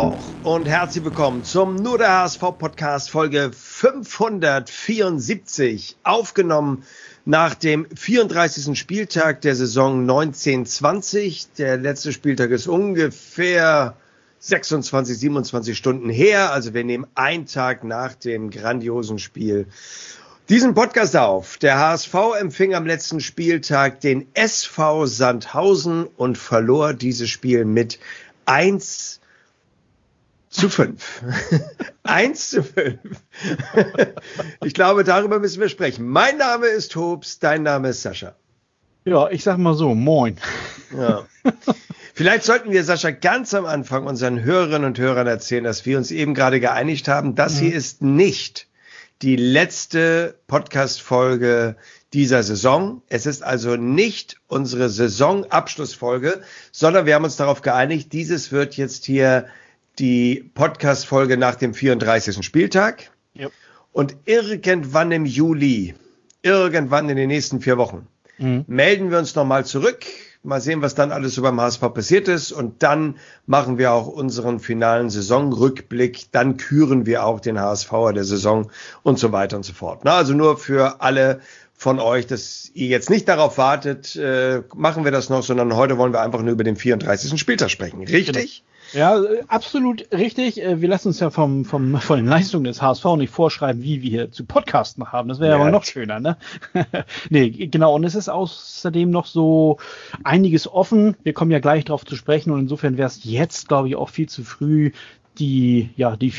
auch und herzlich willkommen zum Nur der HSV-Podcast Folge 574, aufgenommen nach dem 34. Spieltag der Saison 19/20. Der letzte Spieltag ist ungefähr 26, 27 Stunden her, also wir nehmen einen Tag nach dem grandiosen Spiel diesen Podcast auf. Der HSV empfing am letzten Spieltag den SV Sandhausen und verlor dieses Spiel mit 1:5. 1:5. Ich glaube, darüber müssen wir sprechen. Mein Name ist Hobbs, dein Name ist Sascha. Ja, ich sag mal so, moin. Ja. Vielleicht sollten wir, Sascha, ganz am Anfang unseren Hörerinnen und Hörern erzählen, dass wir uns eben gerade geeinigt haben, das hier ist nicht die letzte Podcast-Folge dieser Saison. Es ist also nicht unsere Saisonabschlussfolge, sondern wir haben uns darauf geeinigt, dieses wird jetzt hier die Podcast-Folge nach dem 34. Spieltag. Yep. Und irgendwann im Juli, irgendwann in den nächsten 4 Wochen, melden wir uns nochmal zurück. Mal sehen, was dann alles so beim HSV passiert ist. Und dann machen wir auch unseren finalen Saisonrückblick. Dann küren wir auch den HSVer der Saison und so weiter und so fort. Na, also nur für alle von euch, dass ihr jetzt nicht darauf wartet, machen wir das noch, sondern heute wollen wir einfach nur über den 34. Spieltag sprechen. Richtig? Ja, absolut richtig. Wir lassen uns ja von den Leistungen des HSV nicht vorschreiben, wie wir hier zu podcasten haben. Das wäre ja aber noch schöner, ne? Nee, genau. Und es ist außerdem noch so einiges offen. Wir kommen ja gleich drauf zu sprechen. Und insofern wäre es jetzt, glaube ich, auch viel zu früh, die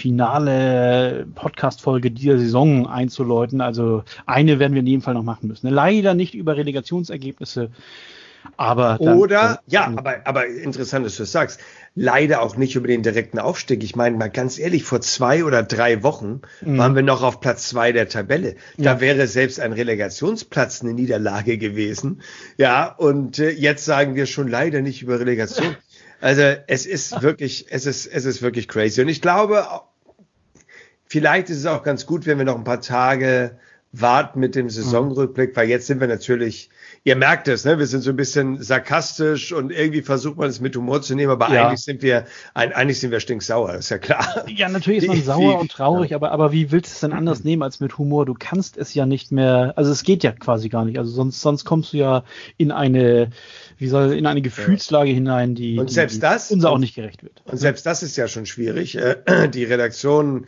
finale Podcast-Folge dieser Saison einzuläuten. Also eine werden wir in jedem Fall noch machen müssen. Leider nicht über Relegationsergebnisse. Aber dann, aber interessant, dass du das sagst. Leider auch nicht über den direkten Aufstieg. Ich meine, mal ganz ehrlich, vor 2 oder 3 Wochen waren wir noch auf Platz 2 der Tabelle. Da wäre selbst ein Relegationsplatz eine Niederlage gewesen. Ja, und jetzt sagen wir schon leider nicht über Relegation. Also es ist wirklich crazy. Und ich glaube, vielleicht ist es auch ganz gut, wenn wir noch ein paar Tage warten mit dem Saisonrückblick, weil jetzt sind wir natürlich, ihr merkt es, ne? Wir sind so ein bisschen sarkastisch und irgendwie versucht man es mit Humor zu nehmen, aber eigentlich sind wir stinksauer, ist ja klar. Ja, natürlich ist man sauer und traurig, aber wie willst du es denn anders nehmen als mit Humor? Du kannst es ja nicht mehr, also es geht ja quasi gar nicht, also sonst kommst du ja in eine Gefühlslage hinein, die uns auch nicht gerecht wird. Und selbst das ist ja schon schwierig. Die Redaktion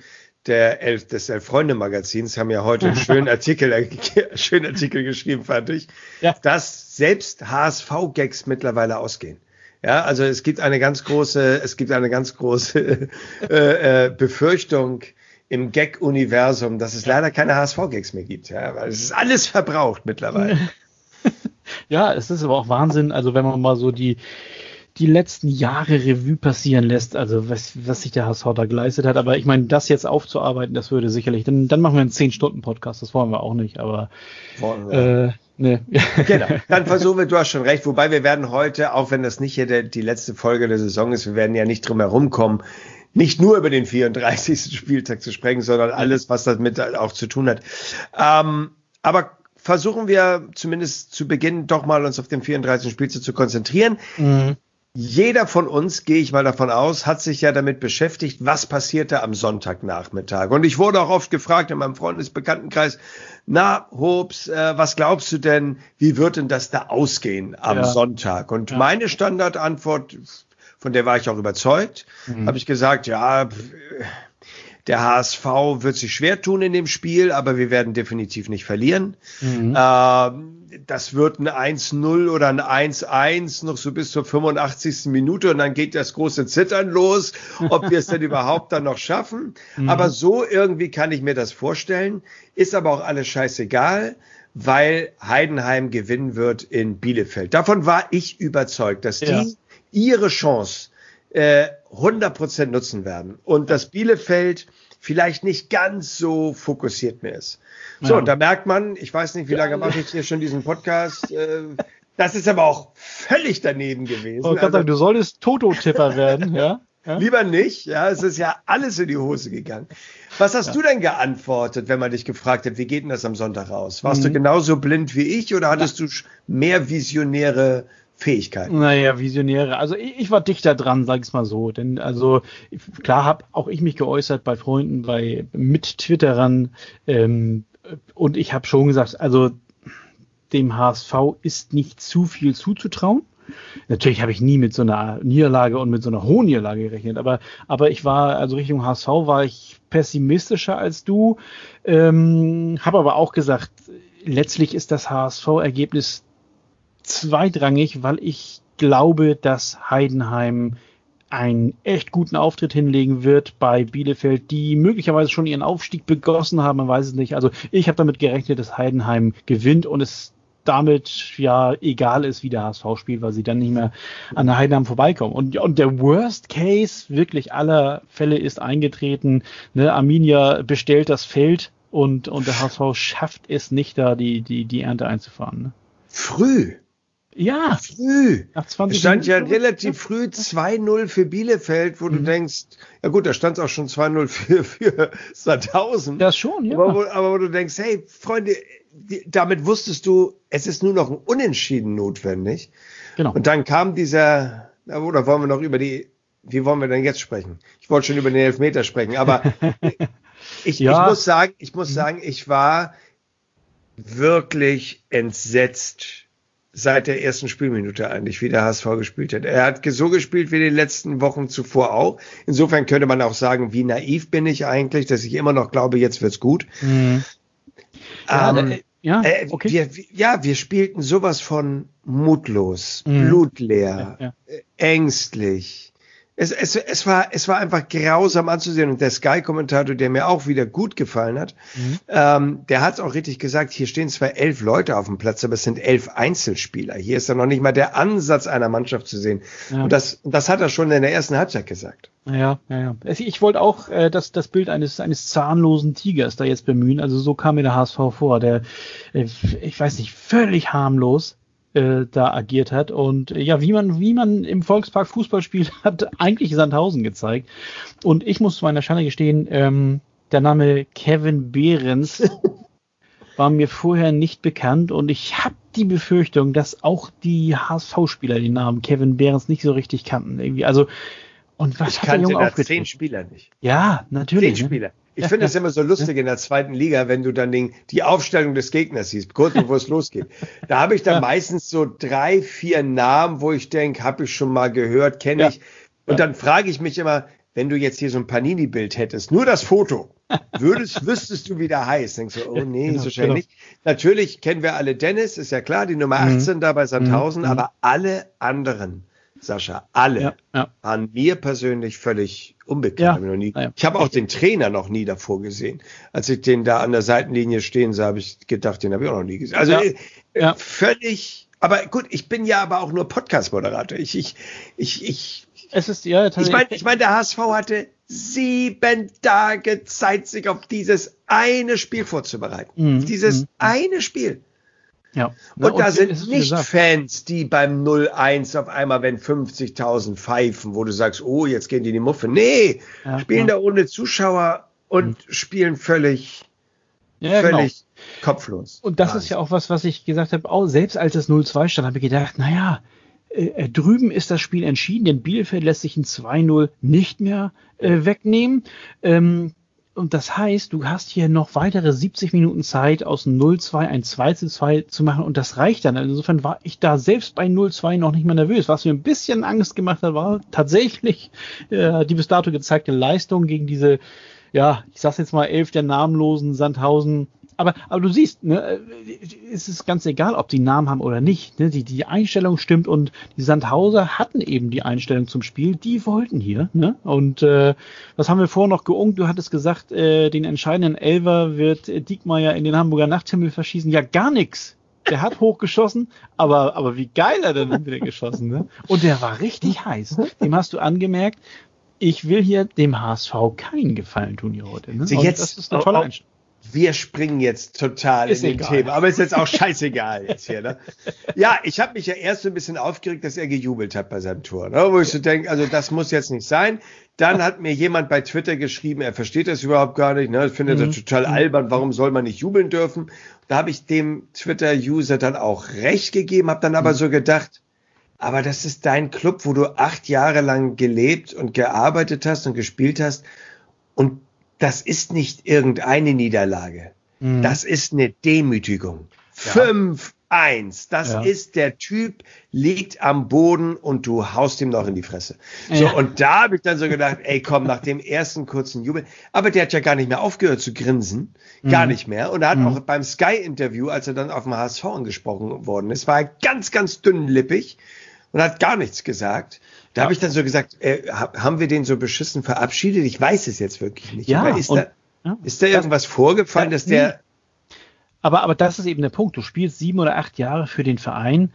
des Elf-Freunde-Magazins haben ja heute einen schönen Artikel geschrieben, fand ich, dass selbst HSV-Gags mittlerweile ausgehen. Ja, also es gibt eine ganz große Befürchtung im Gag-Universum, dass es leider keine HSV-Gags mehr gibt. Ja, weil es ist alles verbraucht mittlerweile. Ja, es ist aber auch Wahnsinn. Also wenn man mal so die letzten Jahre Revue passieren lässt, also was sich der HSV da geleistet hat. Aber ich meine, das jetzt aufzuarbeiten, das würde sicherlich, dann machen wir einen 10-Stunden-Podcast, das wollen wir auch nicht, aber ne. Genau, dann versuchen wir, du hast schon recht, wobei wir werden heute, auch wenn das nicht hier die letzte Folge der Saison ist, wir werden ja nicht drum herum kommen, nicht nur über den 34. Spieltag zu sprechen, sondern alles, was damit auch zu tun hat. Aber versuchen wir zumindest zu Beginn doch mal uns auf den 34. Spieltag zu konzentrieren. Jeder von uns, gehe ich mal davon aus, hat sich ja damit beschäftigt, was passierte am Sonntagnachmittag. Und ich wurde auch oft gefragt in meinem Freundesbekanntenkreis, na, Hobbs, was glaubst du denn, wie wird denn das da ausgehen am Sonntag? Und meine Standardantwort, von der war ich auch überzeugt, habe ich gesagt, der HSV wird sich schwer tun in dem Spiel, aber wir werden definitiv nicht verlieren. Das wird ein 1:0 oder ein 1:1 noch so bis zur 85. Minute und dann geht das große Zittern los, ob wir es denn überhaupt dann noch schaffen. Aber so irgendwie kann ich mir das vorstellen. Ist aber auch alles scheißegal, weil Heidenheim gewinnen wird in Bielefeld. Davon war ich überzeugt, dass die ihre Chance 100% nutzen werden und dass Bielefeld vielleicht nicht ganz so fokussiert mehr ist. So, und da merkt man, ich weiß nicht, wie lange mache ich hier schon diesen Podcast, das ist aber auch völlig daneben gewesen. Oh Gott, du solltest Toto-Tipper werden, ja? Lieber nicht, es ist ja alles in die Hose gegangen. Was hast du denn geantwortet, wenn man dich gefragt hat, wie geht denn das am Sonntag aus? Warst du genauso blind wie ich oder hattest du mehr visionäre Fähigkeiten. Naja, Visionäre. Also ich war dichter dran, sag ich's mal so. Denn also klar habe auch ich mich geäußert bei Freunden, bei Mit-Twitterern und ich habe schon gesagt, also dem HSV ist nicht zu viel zuzutrauen. Natürlich habe ich nie mit so einer Niederlage und mit so einer hohen Niederlage gerechnet, aber ich war, also Richtung HSV war ich pessimistischer als du, habe aber auch gesagt, letztlich ist das HSV-Ergebnis zweitrangig, weil ich glaube, dass Heidenheim einen echt guten Auftritt hinlegen wird bei Bielefeld, die möglicherweise schon ihren Aufstieg begossen haben, man weiß es nicht. Also ich habe damit gerechnet, dass Heidenheim gewinnt und es damit ja egal ist, wie der HSV spielt, weil sie dann nicht mehr an der Heidenheim vorbeikommen. Und der Worst Case wirklich aller Fälle ist eingetreten. Ne? Arminia bestellt das Feld und der HSV schafft es nicht, da die Ernte einzufahren. Ne? Früh. Ja. Früh. Nach 20 es stand ja Minuten. relativ früh 2-0 für Bielefeld, wo du denkst, ja gut, da stand es auch schon 2-0 für Sandhausen. Das schon, ja. Aber wo du denkst, hey, Freunde, damit wusstest du, es ist nur noch ein Unentschieden notwendig. Genau. Und dann kam oder wollen wir noch wie wollen wir denn jetzt sprechen? Ich wollte schon über den Elfmeter sprechen, aber ich muss sagen, ich war wirklich entsetzt seit der ersten Spielminute eigentlich, wie der HSV gespielt hat. Er hat so gespielt wie die letzten Wochen zuvor auch. Insofern könnte man auch sagen, wie naiv bin ich eigentlich, dass ich immer noch glaube, jetzt wird's gut. Mhm. Okay. Wir spielten sowas von mutlos, blutleer, ängstlich. Es war einfach grausam anzusehen und der Sky-Kommentator, der mir auch wieder gut gefallen hat, der hat es auch richtig gesagt, hier stehen zwar 11 Leute auf dem Platz, aber es sind 11 Einzelspieler. Hier ist ja noch nicht mal der Ansatz einer Mannschaft zu sehen. Ja. Und das hat er schon in der ersten Halbzeit gesagt. Ja. Ich wollte auch das Bild eines zahnlosen Tigers da jetzt bemühen. Also so kam mir der HSV vor, der, ich weiß nicht, völlig harmlos da agiert hat und ja, wie man im Volkspark Fußball spielt, hat eigentlich Sandhausen gezeigt. Und ich muss zu meiner Schande gestehen, der Name Kevin Behrens war mir vorher nicht bekannt und ich habe die Befürchtung, dass auch die HSV-Spieler den Namen Kevin Behrens nicht so richtig kannten irgendwie. Also und was ich kannte da 10 Spieler nicht. Ja, natürlich. 10 Spieler. Ich finde es immer so lustig in der zweiten Liga, wenn du dann die Aufstellung des Gegners siehst, kurz bevor es losgeht. Da habe ich dann meistens so 3, 4 Namen, wo ich denke, habe ich schon mal gehört, kenne ich. Und dann frage ich mich immer, wenn du jetzt hier so ein Panini-Bild hättest, nur das Foto, wüsstest du, wie der heißt. Denkst du, oh nee, so schnell nicht. Natürlich kennen wir alle Dennis, ist ja klar, die Nummer 18 da bei Sandhausen, aber alle anderen, Sascha, waren mir persönlich völlig unbekannt. Ich habe auch den Trainer noch nie davor gesehen. Als ich den da an der Seitenlinie stehen sah, habe ich gedacht, den habe ich auch noch nie gesehen. Also völlig, aber gut, ich bin ja aber auch nur Podcast-Moderator. Ich meine, der HSV hatte 7 Tage Zeit, sich auf dieses eine Spiel vorzubereiten. Dieses eine Spiel. Ja. Und da sind nicht Fans, die beim 0-1 auf einmal, wenn 50.000 pfeifen, wo du sagst, oh, jetzt gehen die in die Muffe. Nee, spielen da ohne Zuschauer und spielen völlig kopflos. Und das ist ja auch was ich gesagt habe, auch selbst als es 0-2 stand, habe ich gedacht, drüben ist das Spiel entschieden, denn Bielefeld lässt sich ein 2-0 nicht mehr wegnehmen. Und das heißt, du hast hier noch weitere 70 Minuten Zeit, aus dem 0-2 ein 2-2 zu machen und das reicht dann. Insofern war ich da selbst bei 0-2 noch nicht mehr nervös. Was mir ein bisschen Angst gemacht hat, war tatsächlich die bis dato gezeigte Leistung gegen diese, ich sag's jetzt mal 11 der namenlosen Sandhausen. Aber du siehst, ne, es ist ganz egal, ob die Namen haben oder nicht. Ne? Die Einstellung stimmt und die Sandhauser hatten eben die Einstellung zum Spiel. Die wollten hier. Ne? Und was haben wir vorher noch geungt? Du hattest gesagt, den entscheidenden Elfer wird Diekmeyer in den Hamburger Nachthimmel verschießen. Ja, gar nichts. Der hat hochgeschossen, aber wie geil er denn wieder geschossen. Ne? Und der war richtig heiß. Dem hast du angemerkt, ich will hier dem HSV keinen Gefallen tun hier heute. Ne? Das ist eine tolle Einstellung. Wir springen jetzt total in den Thema, aber ist jetzt auch scheißegal jetzt hier, ne? Ja, ich habe mich ja erst so ein bisschen aufgeregt, dass er gejubelt hat bei seinem Tor, ne? Wo ich so denke, also das muss jetzt nicht sein. Dann hat mir jemand bei Twitter geschrieben, er versteht das überhaupt gar nicht, ne? Findet das total albern, warum soll man nicht jubeln dürfen? Da habe ich dem Twitter-User dann auch recht gegeben, habe dann aber so gedacht, aber das ist dein Club, wo du 8 Jahre lang gelebt und gearbeitet hast und gespielt hast. Und das ist nicht irgendeine Niederlage. Das ist eine Demütigung. 5-1. Das ist, der Typ liegt am Boden und du haust ihm noch in die Fresse. So, und da habe ich dann so gedacht, ey, komm, nach dem ersten kurzen Jubel. Aber der hat ja gar nicht mehr aufgehört zu grinsen. Gar nicht mehr. Und er hat auch beim Sky-Interview, als er dann auf dem HSV angesprochen worden ist, war er ganz, ganz dünnlippig und hat gar nichts gesagt. Da habe ich dann so gesagt, haben wir den so beschissen verabschiedet? Ich weiß es jetzt wirklich nicht. Ja, aber ist da irgendwas vorgefallen, dass der... Aber das ist eben der Punkt. Du spielst 7 oder 8 Jahre für den Verein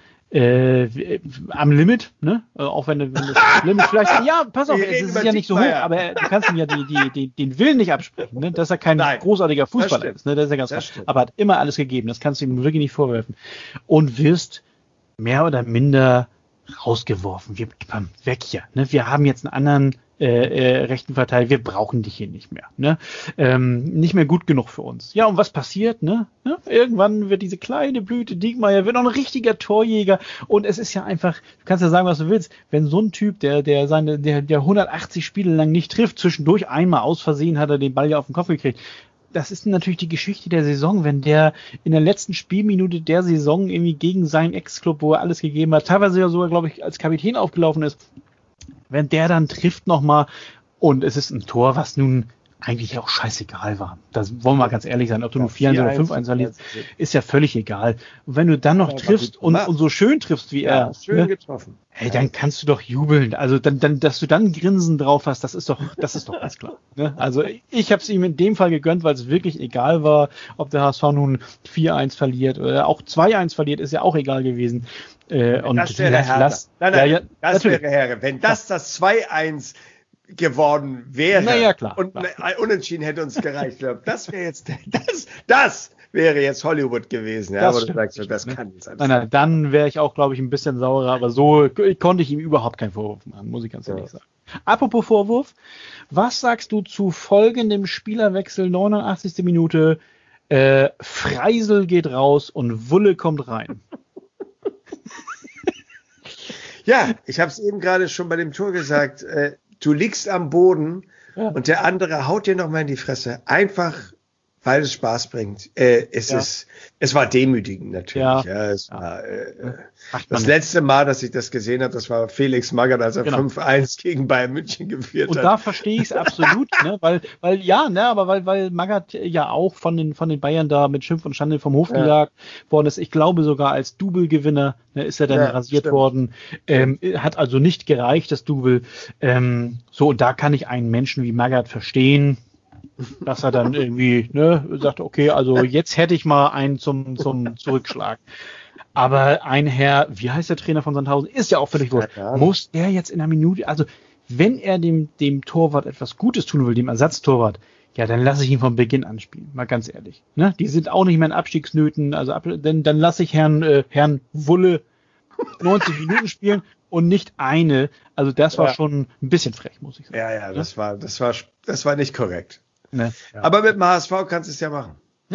am Limit, ne? Auch wenn das Limit vielleicht... Ja, pass auf, es ist ja nicht so hoch, aber du kannst ihm ja den Willen nicht absprechen, ne? Dass er kein großartiger Fußballer ist, ne? Das ist ja ganz klar. Aber hat immer alles gegeben. Das kannst du ihm wirklich nicht vorwerfen. Und wirst mehr oder minder rausgeworfen. Weg hier. Ne? Wir haben jetzt einen anderen rechten Verteidiger. Wir brauchen dich hier nicht mehr. Ne? Nicht mehr gut genug für uns. Ja, und was passiert? Ne? Ja, irgendwann wird diese kleine Blüte Diekmeyer wird noch ein richtiger Torjäger. Und es ist ja einfach, du kannst ja sagen, was du willst, wenn so ein Typ, der 180 Spiele lang nicht trifft, zwischendurch einmal aus Versehen hat er den Ball ja auf den Kopf gekriegt. Das ist natürlich die Geschichte der Saison, wenn der in der letzten Spielminute der Saison irgendwie gegen seinen Ex-Club, wo er alles gegeben hat, teilweise ja sogar, glaube ich, als Kapitän aufgelaufen ist, wenn der dann trifft nochmal und es ist ein Tor, was nun eigentlich auch scheißegal war. Das wollen wir ganz ehrlich sein, ob du nur 4-1 oder 5-1 verlierst, ist ja völlig egal. Und wenn du dann noch triffst und so schön triffst wie er, schön getroffen. Hey, dann kannst du doch jubeln. Also dann, dass du dann Grinsen drauf hast, das ist doch ganz klar. Ne? Also ich habe es ihm in dem Fall gegönnt, weil es wirklich egal war, ob der HSV nun 4-1 verliert oder auch 2-1 verliert, ist ja auch egal gewesen. Und das wäre Herre. Das wäre Herre. Wenn das 2-1 geworden wäre. Naja, klar. Und ein Unentschieden hätte uns gereicht. Das wäre jetzt, das wäre jetzt Hollywood gewesen. Ja, aber du sagst, das kann nicht sein. Nein, dann wäre ich auch, glaube ich, ein bisschen saurer, aber so konnte ich ihm überhaupt keinen Vorwurf machen, muss ich ganz ehrlich sagen. Apropos Vorwurf, was sagst du zu folgendem Spielerwechsel, 89. Minute, Freisel geht raus und Wulle kommt rein? Ja, ich habe es eben gerade schon bei dem Tor gesagt, du liegst am Boden und der andere haut dir nochmal in die Fresse. Einfach, weil es Spaß bringt. Es war demütigend natürlich. Ja, es war das letzte Mal, dass ich das gesehen habe, das war Felix Magath, als er 5-1 gegen Bayern München geführt hat. Und da verstehe ich es absolut, ne? weil Magath ja auch von den Bayern da mit Schimpf und Schande vom Hof gejagt worden ist. Ich glaube sogar als Double-Gewinner ist er dann rasiert worden. Hat also nicht gereicht, das Double. So, und da kann ich einen Menschen wie Magath verstehen, dass er dann irgendwie sagt, okay, also jetzt hätte ich mal einen zum Zurückschlag. Aber ein Herr, wie heißt der Trainer von Sandhausen, ist ja auch völlig wurscht. Muss er jetzt in einer Minute, also wenn er dem Torwart etwas Gutes tun will, dem Ersatztorwart, ja, dann lasse ich ihn von Beginn an spielen, mal ganz ehrlich. Ne? Die sind auch nicht mehr in Abstiegsnöten, also dann lasse ich Herrn Wulle 90 Minuten spielen und nicht eine. Also das war schon ein bisschen frech, muss ich sagen. Ja, das war nicht korrekt. Ne? Ja. Aber mit dem HSV kannst du es ja machen.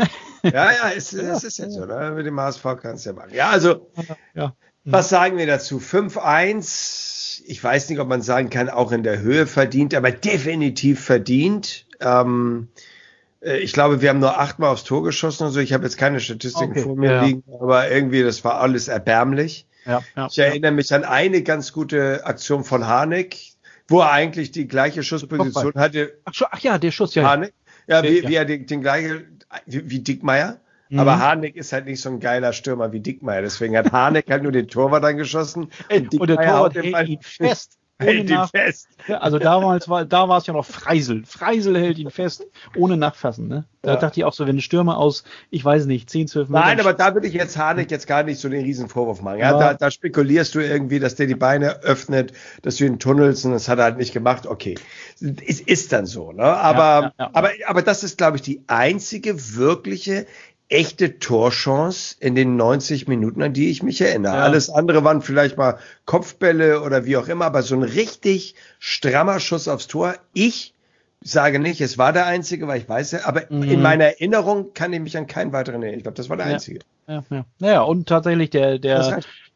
Es ist jetzt so, oder? Mit dem HSV kannst du es ja machen. Ja, also, was sagen wir dazu? 5-1, ich weiß nicht, ob man sagen kann, auch in der Höhe verdient, aber definitiv verdient. Ich glaube, wir haben nur 8-mal aufs Tor geschossen und so. Ich habe jetzt keine Statistiken vor mir liegen, aber irgendwie, das war alles erbärmlich. Ich erinnere mich an eine ganz gute Aktion von Harnik, wo er eigentlich die gleiche Schussposition hatte. Ach ja, der Schuss, Harnik. Ja, wie er den gleichen, wie Diekmeyer. Aber Harnik ist halt nicht so ein geiler Stürmer wie Diekmeyer. Deswegen hat Harnik halt nur den Torwart angeschossen. Und der Torwart hält ihn fest. Also damals da war es ja noch Freisel. Freisel hält ihn fest, ohne Nachfassen. Ne? Da dachte ich auch so, wenn ein Stürmer aus, ich weiß nicht, 10, 12 Metern... Nein, aber da würde ich jetzt Harnik jetzt gar nicht so den riesen Vorwurf machen. Ja, da spekulierst du irgendwie, dass der die Beine öffnet, dass du ihn tunnelst und das hat er halt nicht gemacht. Okay, es ist dann so. Ne? Aber das ist, glaube ich, die einzige wirkliche echte Torchance in den 90 Minuten, an die ich mich erinnere. Alles andere waren vielleicht mal Kopfbälle oder wie auch immer, aber so ein richtig strammer Schuss aufs Tor. Ich sage nicht, es war der einzige, weil ich weiß ja, aber in meiner Erinnerung kann ich mich an keinen weiteren erinnern. Ich glaube, das war der einzige. Ja, und tatsächlich der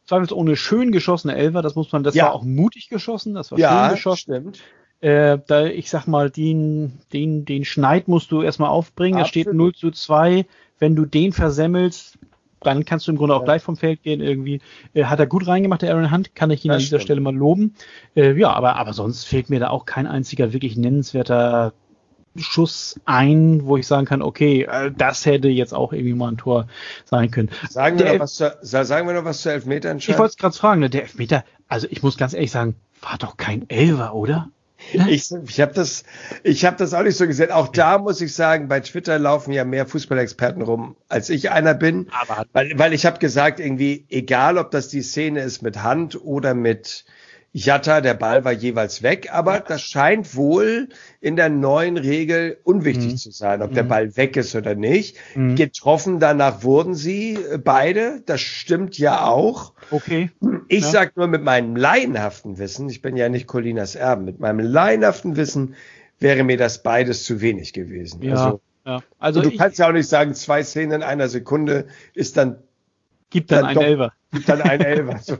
zweifelsohne schön geschossene Elfer, das war auch mutig geschossen, das war schön geschossen. Stimmt. Ich sag mal, den Schneid musst du erstmal aufbringen, da steht 0:2, wenn du den versemmelst, dann kannst du im Grunde auch gleich vom Feld gehen irgendwie. Hat er gut reingemacht, der Aaron Hunt, kann ich ihn an dieser Stelle mal loben. Aber sonst fehlt mir da auch kein einziger wirklich nennenswerter Schuss ein, wo ich sagen kann, okay, das hätte jetzt auch irgendwie mal ein Tor sein können. Sagen wir noch was zu Elfmetern? Ich wollte es gerade fragen, ne? Der Elfmeter, also ich muss ganz ehrlich sagen, war doch kein Elfer, oder? Ich habe das auch nicht so gesehen. Auch da muss ich sagen, bei Twitter laufen ja mehr Fußballexperten rum, als ich einer bin. Weil ich habe gesagt, irgendwie, egal ob das die Szene ist mit Hand oder mit Jatta, der Ball war jeweils weg, aber das scheint wohl in der neuen Regel unwichtig zu sein, ob der Ball weg ist oder nicht. Getroffen danach wurden sie beide, das stimmt ja auch. Okay. Ich sag nur mit meinem laienhaften Wissen, ich bin ja nicht Colinas Erben, mit meinem laienhaften Wissen wäre mir das beides zu wenig gewesen. Ja, also du kannst ja auch nicht sagen, 2 Szenen in einer Sekunde ist dann Gibt dann einen Elfer. So,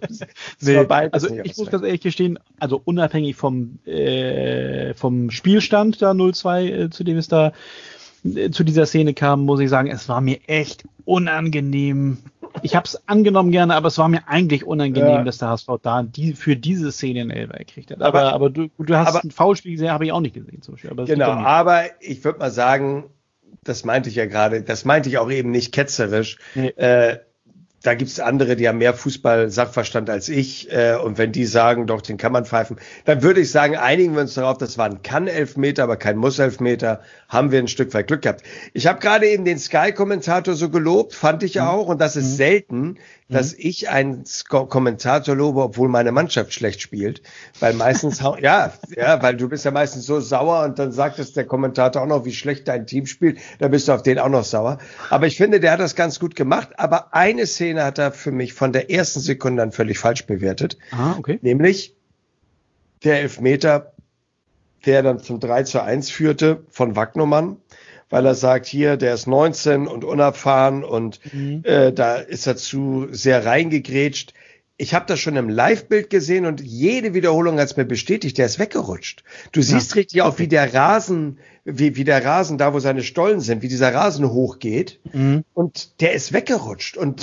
ich muss ganz ehrlich gestehen, also unabhängig vom Spielstand da 0:2, zu dem es da zu dieser Szene kam, muss ich sagen, es war mir echt unangenehm. Ich habe es angenommen gerne, aber es war mir eigentlich unangenehm, dass der HSV da für diese Szene einen Elfer gekriegt hat. Aber du hast ein Foulspiel gesehen, habe ich auch nicht gesehen. Zum Beispiel. Aber ich würde mal sagen, das meinte ich ja gerade, das meinte ich auch eben nicht ketzerisch. Nee. Da gibt's andere, die haben mehr Fußball-Sachverstand als ich. Und wenn die sagen, doch, den kann man pfeifen, dann würde ich sagen, einigen wir uns darauf, das war ein Kann-Elfmeter, aber kein Muss-Elfmeter. Haben wir ein Stück weit Glück gehabt. Ich habe gerade eben den Sky-Kommentator so gelobt, fand ich auch. Und das ist selten, dass ich einen Kommentator lobe, obwohl meine Mannschaft schlecht spielt. Weil meistens, weil du bist ja meistens so sauer und dann sagt es der Kommentator auch noch, wie schlecht dein Team spielt. Da bist du auf den auch noch sauer. Aber ich finde, der hat das ganz gut gemacht. Aber eine Szene hat er für mich von der ersten Sekunde an völlig falsch bewertet. Okay. Nämlich der Elfmeter, der dann zum 3:1 führte von Wagnermann, weil er sagt, hier, der ist 19 und unerfahren und da ist er zu sehr reingegrätscht. Ich habe das schon im Live-Bild gesehen und jede Wiederholung hat es mir bestätigt, der ist weggerutscht. Du siehst richtig auch, wie der Rasen, wie der Rasen, da wo seine Stollen sind, wie dieser Rasen hochgeht und der ist weggerutscht und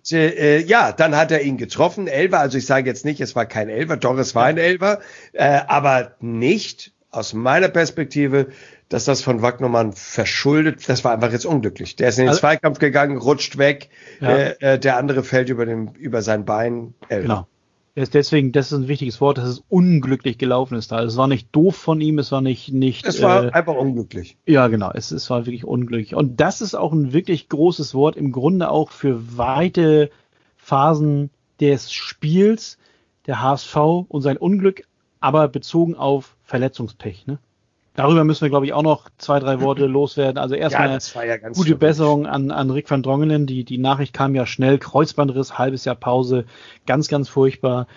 dann hat er ihn getroffen, Elfer, also ich sage jetzt nicht, es war kein Elfer, doch es war ein Elfer, aber nicht aus meiner Perspektive, dass das von Wagnermann verschuldet, das war einfach jetzt unglücklich. Der ist in den Zweikampf gegangen, rutscht weg, der andere fällt über sein Bein. Genau. Deswegen, das ist ein wichtiges Wort, dass es unglücklich gelaufen ist da. Es war nicht doof von ihm, es war nicht. Es war einfach unglücklich. Ja, genau, es war wirklich unglücklich. Und das ist auch ein wirklich großes Wort, im Grunde auch für weite Phasen des Spiels, der HSV und sein Unglück, aber bezogen auf Verletzungspech, ne? Darüber müssen wir, glaube ich, auch noch 2, 3 Worte loswerden. Also erstmal gute Besserung an Rick van Drongelen. Die Nachricht kam ja schnell. Kreuzbandriss, halbes Jahr Pause. Ganz, ganz furchtbar.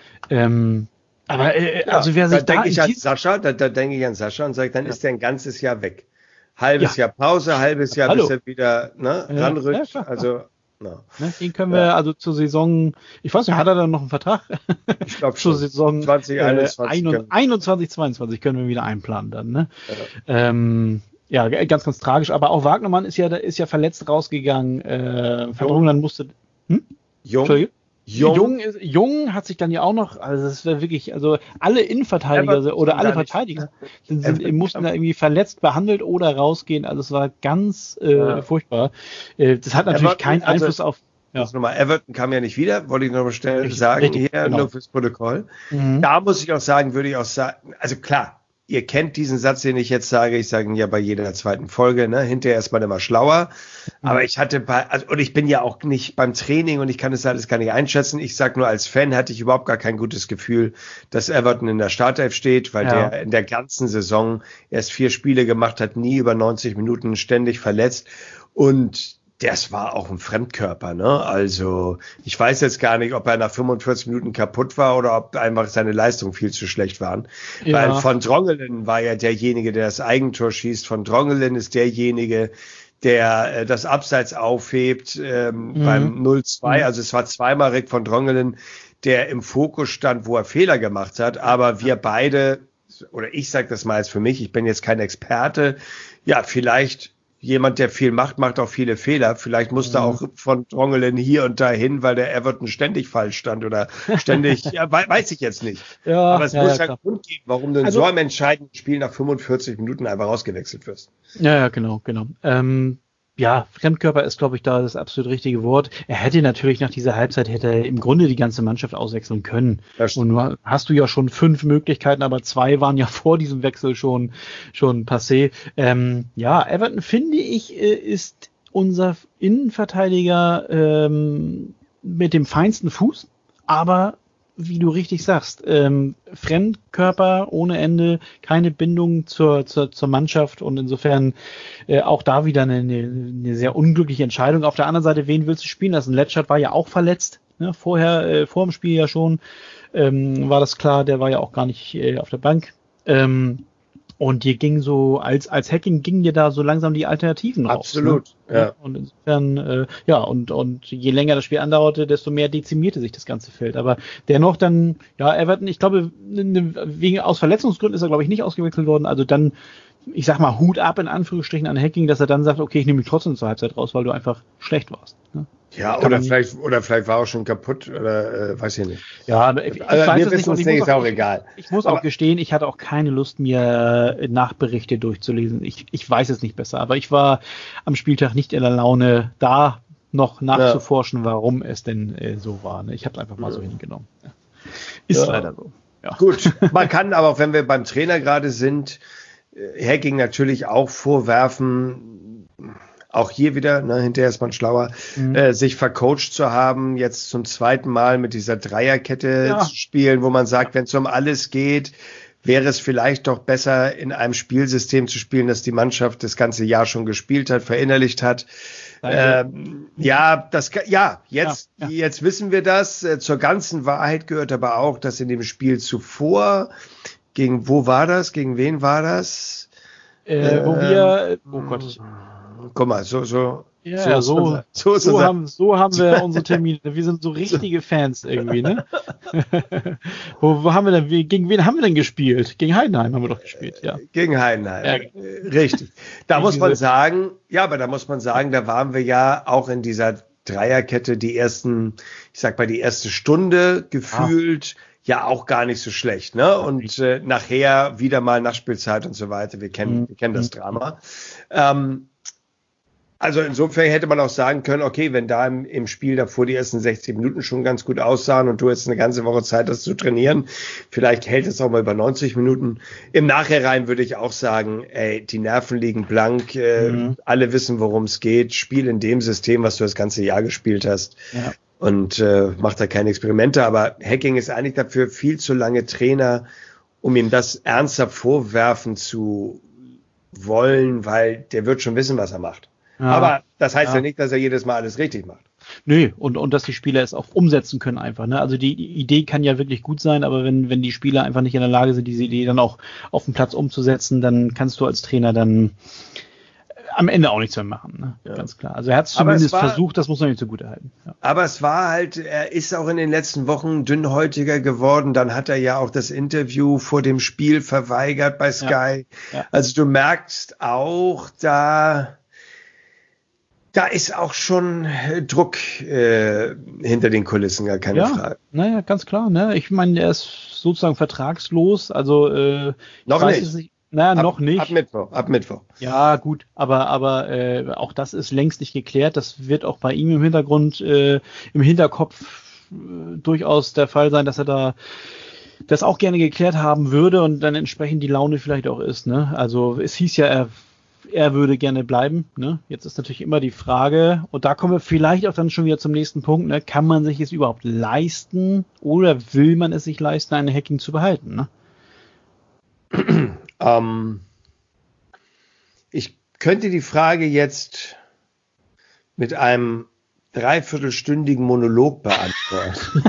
Also wer sich da denke ich an Sascha und sage, dann ist der ein ganzes Jahr weg. Halbes Jahr Pause, halbes Jahr, bis er wieder ranrückt. Also den können wir also zur Saison, ich weiß nicht, hat er dann noch einen Vertrag? Ich glaube zur Saison 2021, 22 können wir wieder einplanen dann, ne? Ganz, ganz tragisch. Aber auch Wagnermann ist ja verletzt rausgegangen. Verdrungen musste. Jung hat sich dann ja auch noch, also das wäre wirklich, also alle Innenverteidiger oder alle Verteidiger mussten da irgendwie verletzt behandelt oder rausgehen. Also es war ganz furchtbar. Das hat natürlich keinen Einfluss auf. Everton kam ja nicht wieder, wollte ich nochmal sagen, nur fürs Protokoll. Da muss ich auch sagen, also klar, ihr kennt diesen Satz, den ich jetzt sage. Ich sage ihn ja bei jeder zweiten Folge, ne? Hinterher ist man immer schlauer. Aber ich bin ja auch nicht beim Training und ich kann das alles gar nicht einschätzen. Ich sage nur, als Fan hatte ich überhaupt gar kein gutes Gefühl, dass Everton in der Startelf steht, weil der in der ganzen Saison erst 4 Spiele gemacht hat, nie über 90 Minuten, ständig verletzt. Und das war auch ein Fremdkörper, ne? Also ich weiß jetzt gar nicht, ob er nach 45 Minuten kaputt war oder ob einfach seine Leistungen viel zu schlecht waren. Ja. Weil von Drongelen war ja derjenige, der das Eigentor schießt. Von Drongelen ist derjenige, der das Abseits aufhebt beim 0:2. Also es war zweimal Rick von Drongelen, der im Fokus stand, wo er Fehler gemacht hat. Aber wir beide, oder ich sage das mal jetzt für mich, ich bin jetzt kein Experte, ja, vielleicht jemand, der viel macht, macht auch viele Fehler. Vielleicht musste auch von Drongelen hier und dahin, weil der Everton ständig falsch stand oder ständig, ja, weiß ich jetzt nicht. Ja, aber es muss ja einen Grund geben, warum du in so einem entscheidenden Spiel nach 45 Minuten einfach rausgewechselt wirst. Ja, genau. Ja, Fremdkörper ist, glaube ich, da das absolut richtige Wort. Er hätte natürlich nach dieser Halbzeit im Grunde die ganze Mannschaft auswechseln können. Und nur hast du ja schon 5 Möglichkeiten, aber 2 waren ja vor diesem Wechsel schon passé. Ja, Everton, finde ich, ist unser Innenverteidiger mit dem feinsten Fuß, aber wie du richtig sagst, Fremdkörper ohne Ende, keine Bindung zur Mannschaft und insofern auch da wieder eine sehr unglückliche Entscheidung. Auf der anderen Seite, wen willst du spielen lassen? Letschert war ja auch verletzt, ne? Vor dem Spiel ja schon, war das klar, der war ja auch gar nicht auf der Bank. Und dir ging so, als Hacking ging dir da so langsam die Alternativen raus. Absolut, ne? Ja. Und insofern, und je länger das Spiel andauerte, desto mehr dezimierte sich das ganze Feld. Aber dennoch dann, ja, Everton, ich glaube, aus Verletzungsgründen ist er, glaube ich, nicht ausgewechselt worden. Also dann, ich sag mal, Hut ab in Anführungsstrichen an Hacking, dass er dann sagt, okay, ich nehme mich trotzdem zur Halbzeit raus, weil du einfach schlecht warst. Ne? Ja, oder vielleicht war er auch schon kaputt, oder weiß ich nicht. Ja, ich weiß es nicht. Ist auch egal. Ich muss auch gestehen, ich hatte auch keine Lust, mir Nachberichte durchzulesen. Ich weiß es nicht besser, aber ich war am Spieltag nicht in der Laune, da noch nachzuforschen, warum es denn so war. Ne? Ich habe es einfach mal so hingenommen. Ja. Ist leider so. Ja. Gut, man kann aber, wenn wir beim Trainer gerade sind, Hacking natürlich auch vorwerfen, auch hier wieder, ne, hinterher ist man schlauer, sich vercoacht zu haben, jetzt zum zweiten Mal mit dieser Dreierkette zu spielen, wo man sagt, wenn es um alles geht, wäre es vielleicht doch besser, in einem Spielsystem zu spielen, das die Mannschaft das ganze Jahr schon gespielt hat, verinnerlicht hat. Jetzt wissen wir das. Zur ganzen Wahrheit gehört aber auch, dass in dem Spiel zuvor, gegen wen war das? Wo wir, oh Gott. Guck mal, so haben wir unsere Termine. Wir sind so richtige Fans irgendwie, ne? Wo haben wir denn, gegen wen haben wir denn gespielt? Gegen Heidenheim haben wir doch gespielt, ja. Gegen Heidenheim, richtig. Da muss man sagen, da waren wir ja auch in dieser Dreierkette die erste Stunde gefühlt, ja auch gar nicht so schlecht, ne? Und nachher wieder mal Nachspielzeit und so weiter. Wir kennen das Drama. Also insofern hätte man auch sagen können, okay, wenn da im Spiel davor die ersten 60 Minuten schon ganz gut aussahen und du jetzt eine ganze Woche Zeit hast zu trainieren, vielleicht hält es auch mal über 90 Minuten. Im Nachhinein würde ich auch sagen, die Nerven liegen blank, alle wissen, worum es geht, spiel in dem System, was du das ganze Jahr gespielt hast. Ja. Und mach da keine Experimente. Aber Hacking ist eigentlich dafür viel zu lange Trainer, um ihm das ernsthaft vorwerfen zu wollen, weil der wird schon wissen, was er macht. Ja, aber das heißt ja nicht, dass er jedes Mal alles richtig macht. Nö, und dass die Spieler es auch umsetzen können einfach. Ne? Also die Idee kann ja wirklich gut sein, aber wenn die Spieler einfach nicht in der Lage sind, diese Idee dann auch auf dem Platz umzusetzen, dann kannst du als Trainer dann am Ende auch nichts mehr machen. Ne? Ja. Ganz klar. Also er hat es zumindest versucht, das muss man ihm zugutehalten. Ja. Aber es war halt, er ist auch in den letzten Wochen dünnhäutiger geworden. Dann hat er ja auch das Interview vor dem Spiel verweigert bei Sky. Ja. Also du merkst auch, da ist auch schon Druck hinter den Kulissen, gar keine Frage. Naja, ganz klar. Ne? Ich meine, er ist sozusagen vertragslos. Also noch nicht. Noch nicht. Ab Mittwoch. Ja, gut, aber auch das ist längst nicht geklärt. Das wird auch bei ihm im Hinterkopf durchaus der Fall sein, dass er da das auch gerne geklärt haben würde und dann entsprechend die Laune vielleicht auch ist. Ne? Also es hieß ja, er würde gerne bleiben. Ne? Jetzt ist natürlich immer die Frage, und da kommen wir vielleicht auch dann schon wieder zum nächsten Punkt, ne? Kann man sich es überhaupt leisten oder will man es sich leisten, eine Hacking zu behalten? Ne? Ich könnte die Frage jetzt mit einem dreiviertelstündigen Monolog beantworten.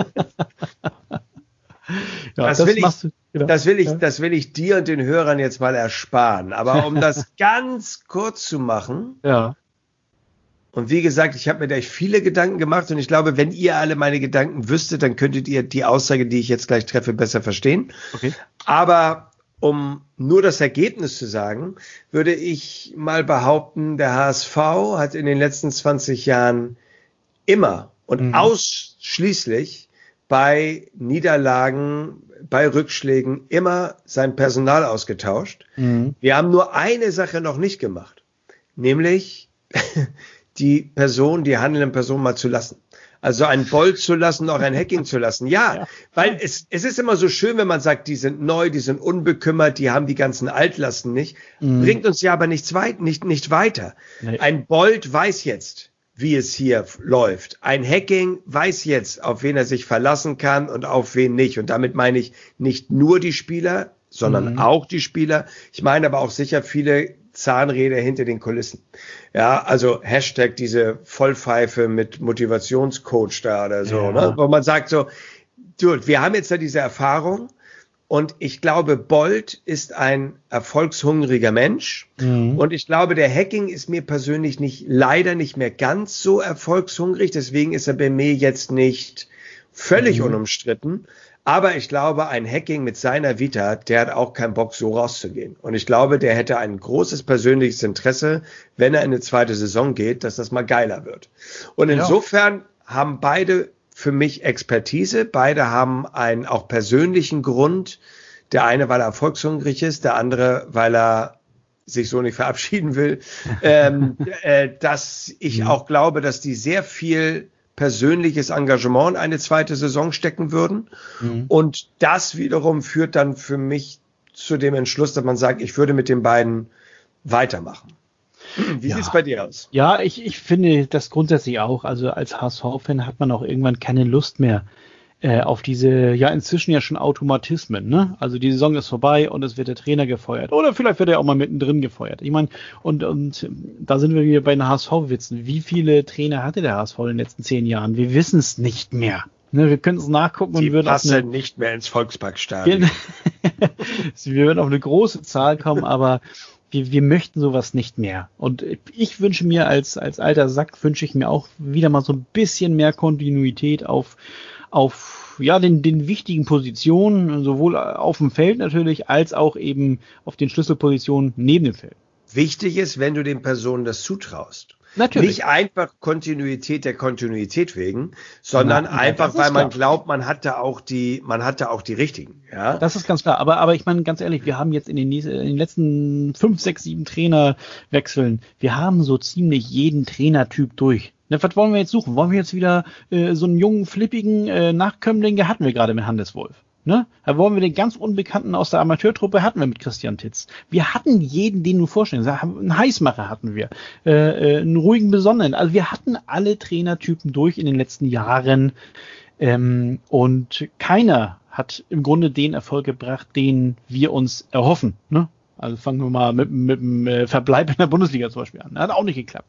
Das will ich dir und den Hörern jetzt mal ersparen. Aber um das ganz kurz zu machen, Und wie gesagt, ich habe mir da echt viele Gedanken gemacht und ich glaube, wenn ihr alle meine Gedanken wüsstet, dann könntet ihr die Aussage, die ich jetzt gleich treffe, besser verstehen. Okay. Aber um nur das Ergebnis zu sagen, würde ich mal behaupten, der HSV hat in den letzten 20 Jahren immer und ausschließlich bei Niederlagen, bei Rückschlägen immer sein Personal ausgetauscht. Wir haben nur eine Sache noch nicht gemacht, nämlich die handelnde Person mal zu lassen. Also einen Bolt zu lassen, auch ein Hacking zu lassen. Ja, weil es ist immer so schön, wenn man sagt, die sind neu, die sind unbekümmert, die haben die ganzen Altlasten nicht. Bringt uns ja aber nicht weiter. Nee. Ein Bolt weiß jetzt, wie es hier läuft. Ein Hacking weiß jetzt, auf wen er sich verlassen kann und auf wen nicht. Und damit meine ich nicht nur die Spieler, sondern auch die Spieler. Ich meine aber auch sicher viele Zahnräder hinter den Kulissen. Ja, also Hashtag diese Vollpfeife mit Motivationscoach da oder so, ne? Wo man sagt so, dude, wir haben jetzt da diese Erfahrung und ich glaube, Bolt ist ein erfolgshungriger Mensch und ich glaube, der Hacking ist mir persönlich leider nicht mehr ganz so erfolgshungrig, deswegen ist er bei mir jetzt nicht völlig unumstritten. Aber ich glaube, ein Hacking mit seiner Vita, der hat auch keinen Bock, so rauszugehen. Und ich glaube, der hätte ein großes persönliches Interesse, wenn er in eine zweite Saison geht, dass das mal geiler wird. Und insofern haben beide für mich Expertise. Beide haben einen auch persönlichen Grund. Der eine, weil er erfolgshungrig ist, der andere, weil er sich so nicht verabschieden will. Dass ich auch glaube, dass die sehr viel persönliches Engagement in eine zweite Saison stecken würden. Und das wiederum führt dann für mich zu dem Entschluss, dass man sagt, ich würde mit den beiden weitermachen. Wie sieht's bei dir aus? Ja, ich finde das grundsätzlich auch. Also als HSV-Fan hat man auch irgendwann keine Lust mehr auf diese, ja inzwischen ja schon Automatismen, ne? Also die Saison ist vorbei und es wird der Trainer gefeuert. Oder vielleicht wird er auch mal mittendrin gefeuert. Ich meine, und da sind wir wieder bei den HSV-Witzen. Wie viele Trainer hatte der HSV in den letzten 10 Jahren? Wir wissen es nicht mehr. Ne, wir können es nachgucken und würden passen nicht mehr ins Volksparkstadion. Wir würden auf eine große Zahl kommen, aber wir möchten sowas nicht mehr. Und ich wünsche mir als alter Sack, wünsche ich mir auch wieder mal so ein bisschen mehr Kontinuität auf den wichtigen Positionen, sowohl auf dem Feld natürlich, als auch eben auf den Schlüsselpositionen neben dem Feld. Wichtig ist, wenn du den Personen das zutraust. Natürlich. Nicht einfach Kontinuität der Kontinuität wegen, sondern einfach, weil man glaubt, man hat da auch die richtigen. Ja, das ist ganz klar. Aber ich meine, ganz ehrlich, wir haben jetzt in den letzten 5, 6, 7 Trainerwechseln, wir haben so ziemlich jeden Trainertyp durch. Was wollen wir jetzt suchen? Wollen wir jetzt wieder so einen jungen, flippigen Nachkömmling? Hatten wir gerade mit Hannes Wolf. Ne? Da wollen wir den ganz Unbekannten aus der Amateurtruppe, hatten wir mit Christian Titz. Wir hatten jeden, den du vorstellst. Einen Heißmacher hatten wir. Einen ruhigen Besonnenen. Also wir hatten alle Trainertypen durch in den letzten Jahren. Und keiner hat im Grunde den Erfolg gebracht, den wir uns erhoffen. Ne? Also fangen wir mal mit dem Verbleib in der Bundesliga zum Beispiel an. Hat auch nicht geklappt.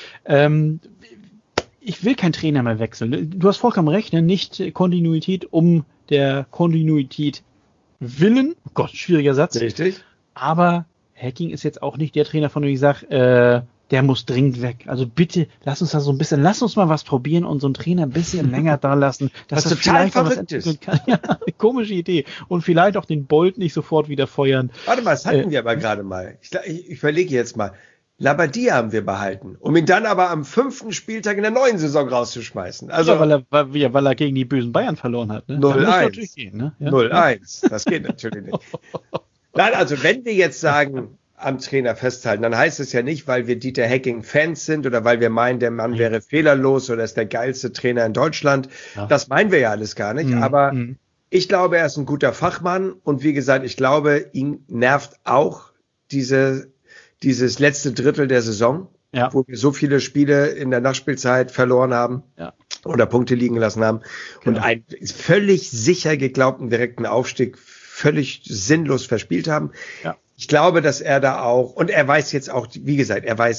Ich will keinen Trainer mehr wechseln. Du hast vollkommen recht, ne? Nicht Kontinuität um der Kontinuität willen. Oh Gott, schwieriger Satz. Richtig. Aber Hacking ist jetzt auch nicht der Trainer, von dem ich sage, der muss dringend weg. Also bitte, lass uns mal was probieren und so einen Trainer ein bisschen länger da lassen. Dass das total verrückt ist. Ja, eine komische Idee. Und vielleicht auch den Bolt nicht sofort wieder feuern. Warte mal, das hatten wir aber gerade mal. Ich überlege jetzt mal. Labadia haben wir behalten, um ihn dann aber am 5. Spieltag in der neuen Saison rauszuschmeißen. Also, ja, weil er gegen die bösen Bayern verloren hat. Ne? 0-1. Ne? Ja? 0-1. Das geht natürlich nicht. Nein, also wenn wir jetzt sagen, am Trainer festhalten, dann heißt es ja nicht, weil wir Dieter Hecking Fans sind oder weil wir meinen, der Mann wäre fehlerlos oder ist der geilste Trainer in Deutschland. Ja. Das meinen wir ja alles gar nicht. Aber ich glaube, er ist ein guter Fachmann und wie gesagt, ich glaube, ihn nervt auch dieses letzte Drittel der Saison, wo wir so viele Spiele in der Nachspielzeit verloren haben oder Punkte liegen lassen haben und einen völlig sicher geglaubten direkten Aufstieg völlig sinnlos verspielt haben. Ja. Ich glaube, dass er da auch, und er weiß jetzt auch, wie gesagt, er weiß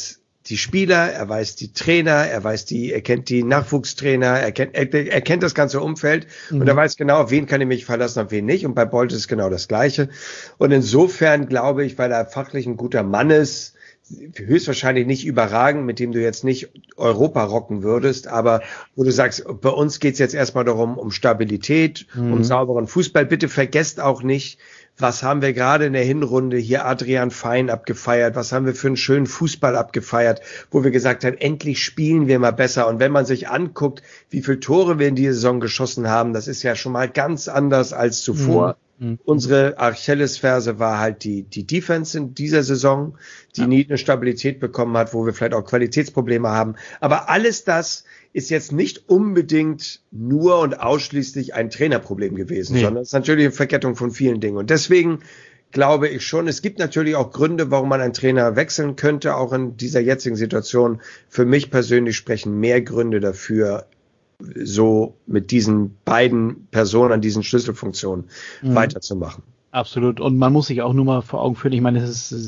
die Spieler, er weiß die Trainer, er kennt die Nachwuchstrainer, er kennt das ganze Umfeld und er weiß genau, auf wen kann ich mich verlassen, auf wen nicht. Und bei Bolt ist es genau das Gleiche. Und insofern glaube ich, weil er fachlich ein guter Mann ist, höchstwahrscheinlich nicht überragend, mit dem du jetzt nicht Europa rocken würdest, aber wo du sagst, bei uns geht's jetzt erstmal darum, um Stabilität, um sauberen Fußball. Bitte vergesst auch nicht, was haben wir gerade in der Hinrunde hier Adrian Fein abgefeiert, was haben wir für einen schönen Fußball abgefeiert, wo wir gesagt haben, endlich spielen wir mal besser. Und wenn man sich anguckt, wie viele Tore wir in dieser Saison geschossen haben, das ist ja schon mal ganz anders als zuvor. Unsere Achillesferse war halt die Defense in dieser Saison, die nie eine Stabilität bekommen hat, wo wir vielleicht auch Qualitätsprobleme haben. Aber alles das ist jetzt nicht unbedingt nur und ausschließlich ein Trainerproblem gewesen, sondern es ist natürlich eine Verkettung von vielen Dingen. Und deswegen glaube ich schon, es gibt natürlich auch Gründe, warum man einen Trainer wechseln könnte, auch in dieser jetzigen Situation. Für mich persönlich sprechen mehr Gründe dafür, so mit diesen beiden Personen an diesen Schlüsselfunktionen weiterzumachen. Absolut. Und man muss sich auch nur mal vor Augen führen, ich meine,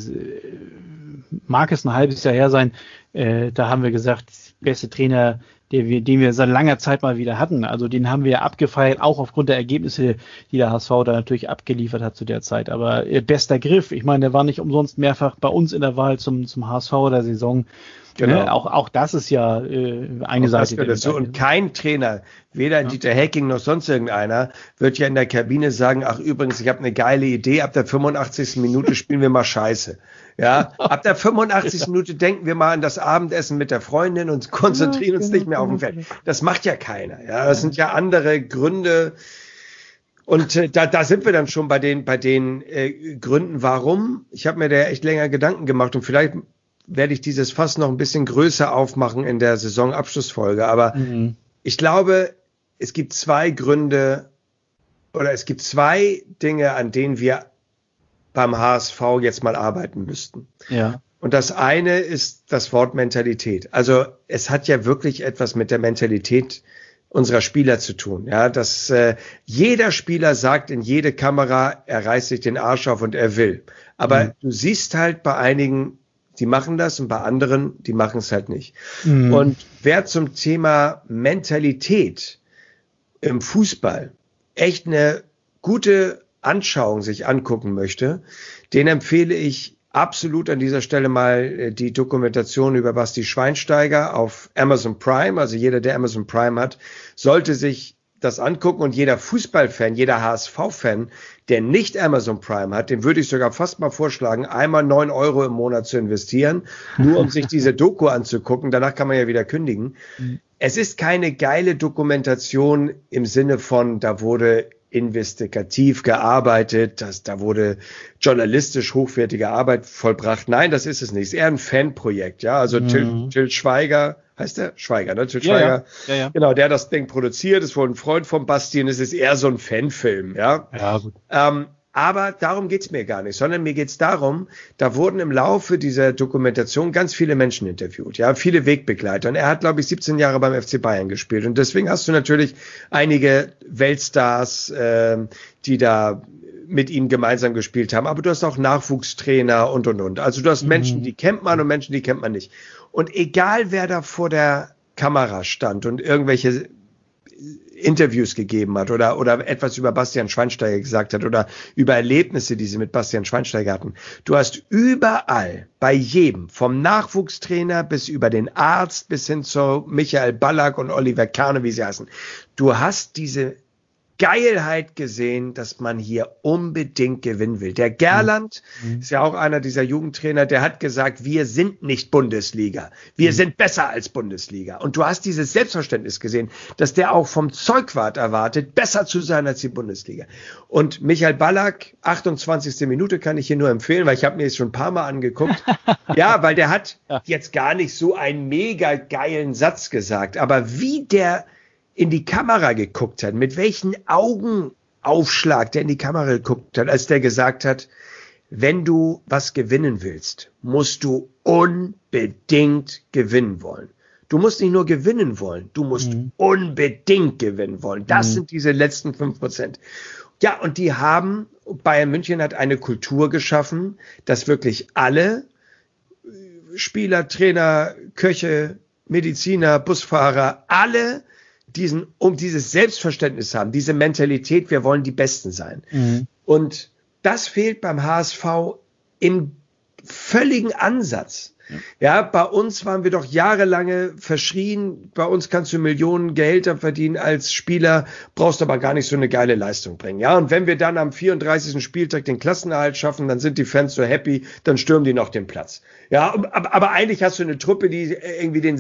mag es ein halbes Jahr her sein, da haben wir gesagt, beste Trainer, den wir seit langer Zeit mal wieder hatten. Also den haben wir abgefeiert, auch aufgrund der Ergebnisse, die der HSV da natürlich abgeliefert hat zu der Zeit. Aber bester Griff, ich meine, der war nicht umsonst mehrfach bei uns in der Wahl zum HSV der Saison. Genau. Auch das ist ja eine Seite. Und kein Trainer, weder Dieter Hecking noch sonst irgendeiner, wird ja in der Kabine sagen, ach übrigens, ich habe eine geile Idee, ab der 85. Minute spielen wir mal Scheiße. Ja, ab der 85. Minute denken wir mal an das Abendessen mit der Freundin und konzentrieren uns nicht mehr auf den Feld. Das macht ja keiner. Ja, das sind ja andere Gründe. Und da sind wir dann schon bei den Gründen, warum. Ich habe mir da echt länger Gedanken gemacht und vielleicht werde ich dieses Fass noch ein bisschen größer aufmachen in der Saisonabschlussfolge. Aber ich glaube, es gibt zwei Gründe oder es gibt zwei Dinge, an denen wir beim HSV jetzt mal arbeiten müssten. Ja. Und das eine ist das Wort Mentalität. Also es hat ja wirklich etwas mit der Mentalität unserer Spieler zu tun. Ja, dass jeder Spieler sagt in jede Kamera, er reißt sich den Arsch auf und er will. Aber du siehst halt bei einigen, die machen das und bei anderen, die machen es halt nicht. Und wer zum Thema Mentalität im Fußball echt eine gute Anschauung sich angucken möchte, den empfehle ich absolut an dieser Stelle mal die Dokumentation über Basti Schweinsteiger auf Amazon Prime. Also jeder, der Amazon Prime hat, sollte sich das angucken und jeder Fußballfan, jeder HSV-Fan, der nicht Amazon Prime hat, dem würde ich sogar fast mal vorschlagen, einmal 9 € im Monat zu investieren, nur um sich diese Doku anzugucken. Danach kann man ja wieder kündigen. Es ist keine geile Dokumentation im Sinne von, da wurde investigativ gearbeitet, da wurde journalistisch hochwertige Arbeit vollbracht. Nein, das ist es nicht. Es ist eher ein Fanprojekt, ja. Also Till Schweiger, heißt der? Schweiger, ne? Till Schweiger. Ja. Genau, der das Ding produziert, ist wohl ein Freund von Basti und es ist eher so ein Fanfilm, ja. Ja, gut. Aber darum geht's mir gar nicht, sondern mir geht's darum, da wurden im Laufe dieser Dokumentation ganz viele Menschen interviewt, ja, viele Wegbegleiter. Und er hat, glaube ich, 17 Jahre beim FC Bayern gespielt. Und deswegen hast du natürlich einige Weltstars, die da mit ihm gemeinsam gespielt haben. Aber du hast auch Nachwuchstrainer und. Also du hast Menschen, die kennt man und Menschen, die kennt man nicht. Und egal, wer da vor der Kamera stand und irgendwelche Interviews gegeben hat oder etwas über Bastian Schweinsteiger gesagt hat oder über Erlebnisse, die sie mit Bastian Schweinsteiger hatten. Du hast überall, bei jedem, vom Nachwuchstrainer bis über den Arzt bis hin zu Michael Ballack und Oliver Kahn, wie sie heißen. Du hast diese Geilheit gesehen, dass man hier unbedingt gewinnen will. Der Gerland ist ja auch einer dieser Jugendtrainer, der hat gesagt, wir sind nicht Bundesliga. Wir sind besser als Bundesliga. Und du hast dieses Selbstverständnis gesehen, dass der auch vom Zeugwart erwartet, besser zu sein als die Bundesliga. Und Michael Ballack, 28. Minute kann ich hier nur empfehlen, weil ich habe mir es schon ein paar Mal angeguckt. Ja, weil der hat jetzt gar nicht so einen mega geilen Satz gesagt. Aber wie der in die Kamera geguckt hat, mit welchen Augenaufschlag der in die Kamera geguckt hat, als der gesagt hat, wenn du was gewinnen willst, musst du unbedingt gewinnen wollen. Du musst nicht nur gewinnen wollen, du musst unbedingt gewinnen wollen. Das sind diese letzten 5%. Ja, und Bayern München hat eine Kultur geschaffen, dass wirklich alle Spieler, Trainer, Köche, Mediziner, Busfahrer, alle dieses Selbstverständnis haben, diese Mentalität, wir wollen die Besten sein. Und das fehlt beim HSV im völligen Ansatz. Ja, bei uns waren wir doch jahrelange verschrien, bei uns kannst du Millionen Gehälter verdienen als Spieler, brauchst aber gar nicht so eine geile Leistung bringen. Ja, und wenn wir dann am 34. Spieltag den Klassenerhalt schaffen, dann sind die Fans so happy, dann stürmen die noch den Platz. Ja, aber eigentlich hast du eine Truppe, die irgendwie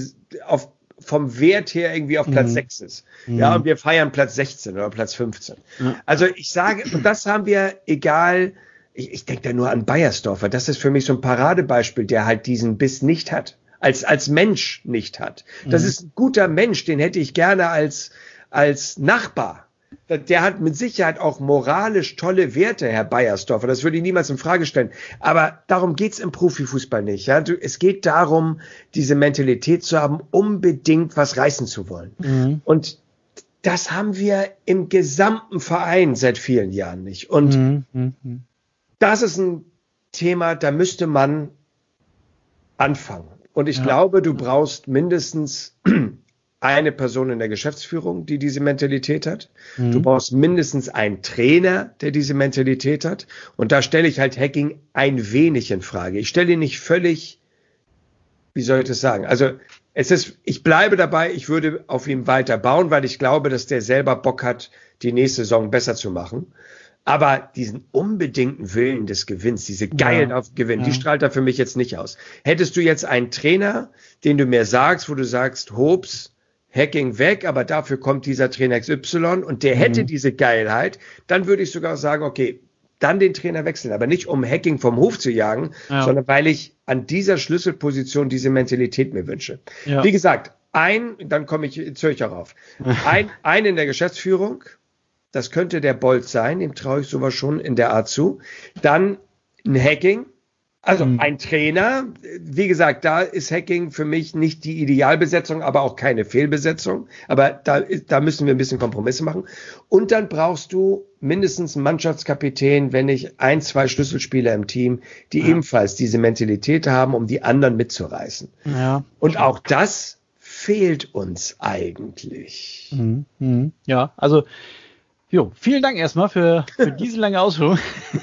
vom Wert her irgendwie auf Platz 6 ist. Ja, und wir feiern Platz 16 oder Platz 15. Also ich sage, und das haben wir, egal, ich denke da nur an Beiersdorfer, das ist für mich so ein Paradebeispiel, der halt diesen Biss nicht hat, als Mensch nicht hat. Das ist ein guter Mensch, den hätte ich gerne als Nachbar. Der hat mit Sicherheit auch moralisch tolle Werte, Herr Beiersdorfer, das würde ich niemals in Frage stellen. Aber darum geht's im Profifußball nicht. Ja? Es geht darum, diese Mentalität zu haben, unbedingt was reißen zu wollen. Und das haben wir im gesamten Verein seit vielen Jahren nicht. Und das ist ein Thema, da müsste man anfangen. Und ich glaube, du brauchst mindestens eine Person in der Geschäftsführung, die diese Mentalität hat. Du brauchst mindestens einen Trainer, der diese Mentalität hat. Und da stelle ich halt Hacking ein wenig in Frage. Ich stelle ihn nicht völlig, wie soll ich das sagen? Also ich bleibe dabei, ich würde auf ihm weiter bauen, weil ich glaube, dass der selber Bock hat, die nächste Saison besser zu machen. Aber diesen unbedingten Willen des Gewinns, diese Geilen auf Gewinn, die strahlt er für mich jetzt nicht aus. Hättest du jetzt einen Trainer, den du mir sagst, wo du sagst, Hobbs, Hacking weg, aber dafür kommt dieser Trainer XY und der hätte diese Geilheit, dann würde ich sogar sagen, okay, dann den Trainer wechseln, aber nicht um Hacking vom Hof zu jagen, sondern weil ich an dieser Schlüsselposition diese Mentalität mir wünsche. Ja. Wie gesagt, dann komme ich in Zürcher rauf, ein in der Geschäftsführung, das könnte der Bolt sein, dem traue ich sowas schon in der Art zu. Dann ein Hacking, also ein Trainer. Wie gesagt, da ist Hacking für mich nicht die Idealbesetzung, aber auch keine Fehlbesetzung. Aber da müssen wir ein bisschen Kompromisse machen. Und dann brauchst du mindestens einen Mannschaftskapitän, wenn nicht 1, 2 Schlüsselspieler im Team, die ebenfalls diese Mentalität haben, um die anderen mitzureißen. Ja. Und auch das fehlt uns eigentlich. Ja, also vielen Dank erstmal für diese lange Ausführung.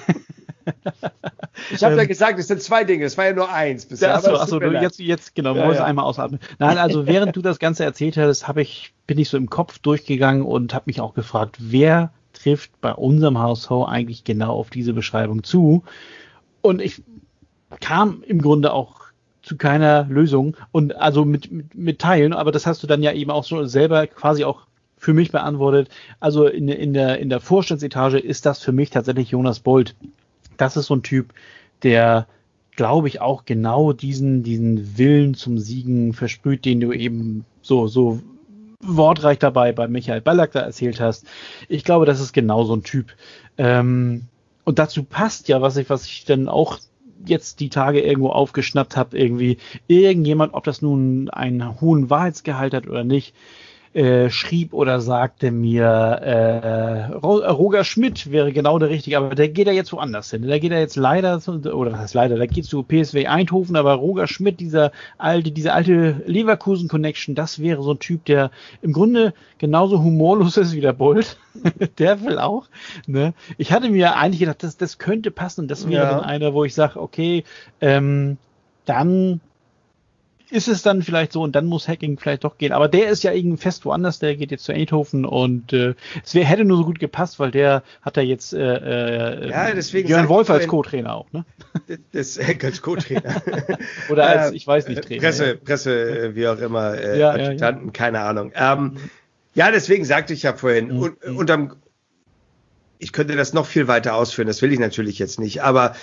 Ich habe ja gesagt, es sind 2 Dinge, es war ja nur 1 bisher. Achso, jetzt genau, muss einmal ausatmen. Nein, also während du das Ganze erzählt hast, bin ich so im Kopf durchgegangen und habe mich auch gefragt, wer trifft bei unserem HSV eigentlich genau auf diese Beschreibung zu? Und ich kam im Grunde auch zu keiner Lösung und also mit Teilen, aber das hast du dann ja eben auch so selber quasi auch für mich beantwortet. Also in der Vorstandsetage ist das für mich tatsächlich Jonas Bolt. Das ist so ein Typ, der, glaube ich, auch genau diesen Willen zum Siegen versprüht, den du eben so wortreich dabei bei Michael Ballack da erzählt hast. Ich glaube, das ist genau so ein Typ. Und dazu passt ja, was ich dann auch jetzt die Tage irgendwo aufgeschnappt habe, irgendwie irgendjemand, ob das nun einen hohen Wahrheitsgehalt hat oder nicht, schrieb oder sagte mir, Roger Schmidt wäre genau der Richtige, aber der geht ja jetzt woanders hin. Der geht ja jetzt leider, der geht zu PSV Eindhoven, aber Roger Schmidt, diese alte Leverkusen-Connection, das wäre so ein Typ, der im Grunde genauso humorlos ist wie der Bolt. Der will auch. Ne? Ich hatte mir eigentlich gedacht, das könnte passen und das wäre dann einer, wo ich sage, okay, dann ist es dann vielleicht so und dann muss Hacking vielleicht doch gehen. Aber der ist ja irgendwie fest woanders, der geht jetzt zu Eindhoven und hätte nur so gut gepasst, weil der hat ja jetzt deswegen Jörn Wolf als Co-Trainer auch, ne? Das als Co-Trainer. Oder als, ich weiß nicht, Trainer. Presse, wie auch immer, Adjutanten, keine Ahnung. Deswegen sagte ich ja vorhin, ich könnte das noch viel weiter ausführen, das will ich natürlich jetzt nicht, aber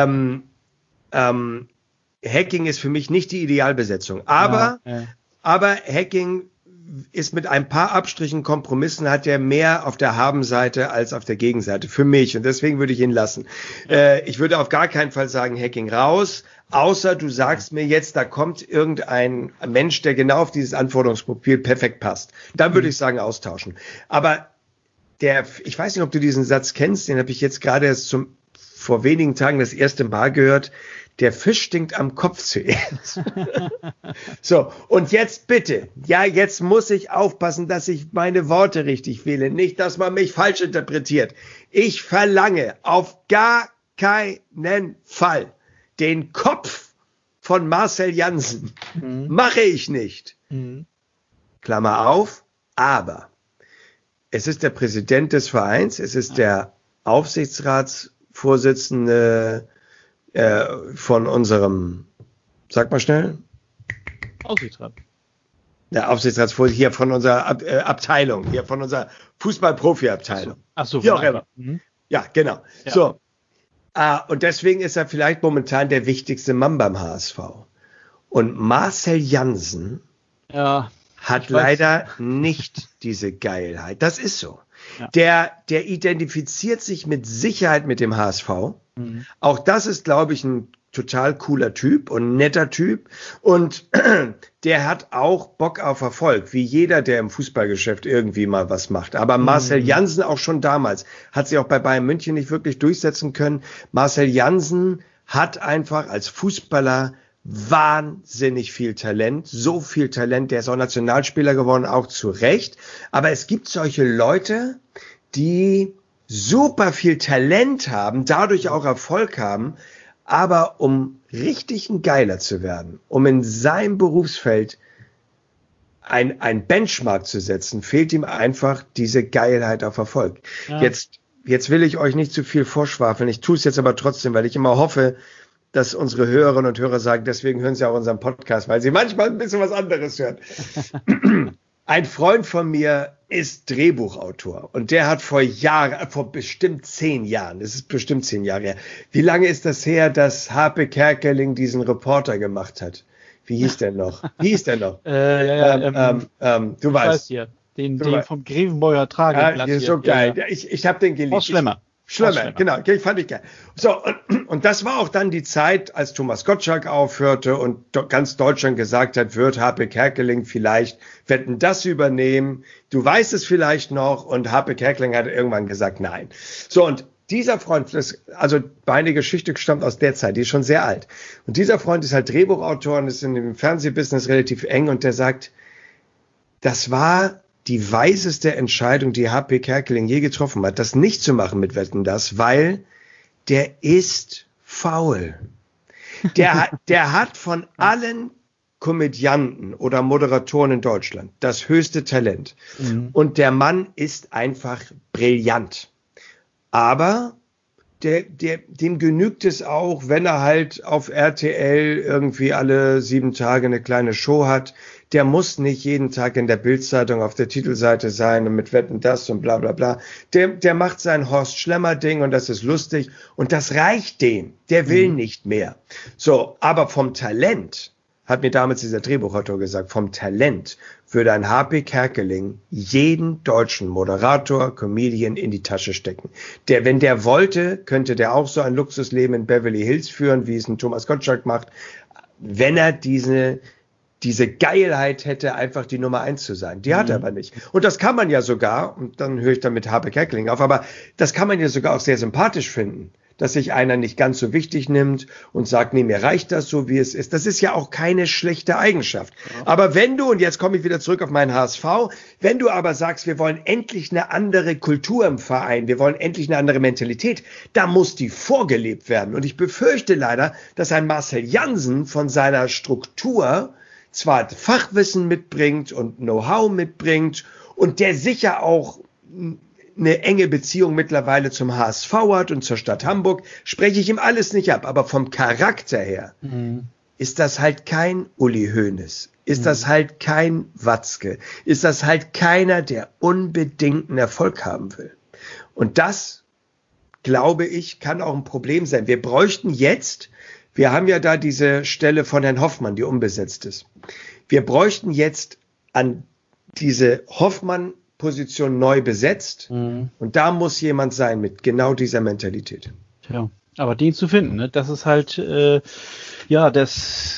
Hacking ist für mich nicht die Idealbesetzung, aber Hacking ist mit ein paar Abstrichen, Kompromissen, hat er mehr auf der Habenseite als auf der Gegenseite für mich und deswegen würde ich ihn lassen. Ich würde auf gar keinen Fall sagen Hacking raus, außer du sagst mir jetzt, da kommt irgendein Mensch, der genau auf dieses Anforderungsprofil perfekt passt. Dann würde ich sagen austauschen. Aber ich weiß nicht, ob du diesen Satz kennst, den habe ich jetzt gerade erst vor wenigen Tagen das erste Mal gehört. Der Fisch stinkt am Kopf zuerst. So, und jetzt bitte, ja, jetzt muss ich aufpassen, dass ich meine Worte richtig wähle, nicht, dass man mich falsch interpretiert. Ich verlange auf gar keinen Fall den Kopf von Marcel Jansen. Mache ich nicht. Klammer auf, aber es ist der Präsident des Vereins, es ist der Aufsichtsratsvorsitzende von unserem, sag mal schnell. Aufsichtsrat. Der Aufsichtsratsvorsitzende hier von unserer Abteilung, hier von unserer Fußball-Profi-Abteilung. Ach so, wie auch immer. Ja, genau. Ja. So. Und deswegen ist er vielleicht momentan der wichtigste Mann beim HSV. Und Marcel Jansen hat leider nicht diese Geilheit. Das ist so. Ja. Der identifiziert sich mit Sicherheit mit dem HSV. Auch das ist, glaube ich, ein total cooler Typ und netter Typ. Und der hat auch Bock auf Erfolg, wie jeder, der im Fußballgeschäft irgendwie mal was macht. Aber Marcel Jansen auch schon damals hat sich auch bei Bayern München nicht wirklich durchsetzen können. Marcel Jansen hat einfach als Fußballer wahnsinnig viel Talent, so viel Talent, der ist auch Nationalspieler geworden, auch zu Recht. Aber es gibt solche Leute, die super viel Talent haben, dadurch auch Erfolg haben, aber um richtig ein Geiler zu werden, um in seinem Berufsfeld ein Benchmark zu setzen, fehlt ihm einfach diese Geilheit auf Erfolg. Ja. Jetzt will ich euch nicht zu viel vorschwafeln, ich tue es jetzt aber trotzdem, weil ich immer hoffe, dass unsere Hörerinnen und Hörer sagen, deswegen hören sie auch unseren Podcast, weil sie manchmal ein bisschen was anderes hören. Ein Freund von mir ist Drehbuchautor und der hat vor bestimmt 10 Jahren, das ist bestimmt 10 Jahre her. Wie lange ist das her, dass Harpe Kerkeling diesen Reporter gemacht hat? Wie hieß der noch? Du weißt. Hier, den vom Grevenbauer Trageblatt. Ja, so geil. Ja. Ich habe den geliebt. Schlemmer, genau, fand ich geil. So, und das war auch dann die Zeit, als Thomas Gottschalk aufhörte und ganz Deutschland gesagt hat, wird Harpe Kerkeling vielleicht Wetten, das übernehmen. Du weißt es vielleicht noch. Und Harpe Kerkeling hat irgendwann gesagt, nein. So, und dieser Freund, also meine Geschichte stammt aus der Zeit, die ist schon sehr alt. Und dieser Freund ist halt Drehbuchautor und ist in dem Fernsehbusiness relativ eng und der sagt, das war die weiseste Entscheidung, die Harpe Kerkeling je getroffen hat, das nicht zu machen mit Wetten, das, weil der ist faul. Der hat von allen Komödianten oder Moderatoren in Deutschland das höchste Talent. Und der Mann ist einfach brillant. Aber dem genügt es auch, wenn er halt auf RTL irgendwie alle 7 Tage eine kleine Show hat. Der muss nicht jeden Tag in der Bildzeitung auf der Titelseite sein und mit Wetten das und bla bla bla. Der macht sein Horst Schlemmer-Ding und das ist lustig und das reicht dem. Der will nicht mehr. So, aber vom Talent, hat mir damals dieser Drehbuchautor gesagt, vom Talent würde ein Harpe Kerkeling jeden deutschen Moderator, Comedian in die Tasche stecken. Wenn der wollte, könnte der auch so ein Luxusleben in Beverly Hills führen, wie es ein Thomas Gottschalk macht, wenn er diese Geilheit hätte, einfach die Nummer 1 zu sein. Die hat er aber nicht. Und das kann man ja sogar, und dann höre ich dann mit Harpe Kerkeling auf, aber das kann man ja sogar auch sehr sympathisch finden, dass sich einer nicht ganz so wichtig nimmt und sagt, nee, mir reicht das so, wie es ist. Das ist ja auch keine schlechte Eigenschaft. Ja. Aber wenn du, und jetzt komme ich wieder zurück auf meinen HSV, wenn du aber sagst, wir wollen endlich eine andere Kultur im Verein, wir wollen endlich eine andere Mentalität, da muss die vorgelebt werden. Und ich befürchte leider, dass ein Marcel Jansen von seiner Struktur zwar Fachwissen mitbringt und Know-how mitbringt und der sicher auch eine enge Beziehung mittlerweile zum HSV hat und zur Stadt Hamburg, spreche ich ihm alles nicht ab. Aber vom Charakter her ist das halt kein Uli Hoeneß, ist das halt kein Watzke, ist das halt keiner, der unbedingt einen Erfolg haben will. Und das, glaube ich, kann auch ein Problem sein. Wir bräuchten jetzt, wir haben ja da diese Stelle von Herrn Hoffmann, die unbesetzt ist. Wir bräuchten jetzt an diese Hoffmann-Position neu besetzt. Und da muss jemand sein mit genau dieser Mentalität. Tja, aber den zu finden, ne? Das ist halt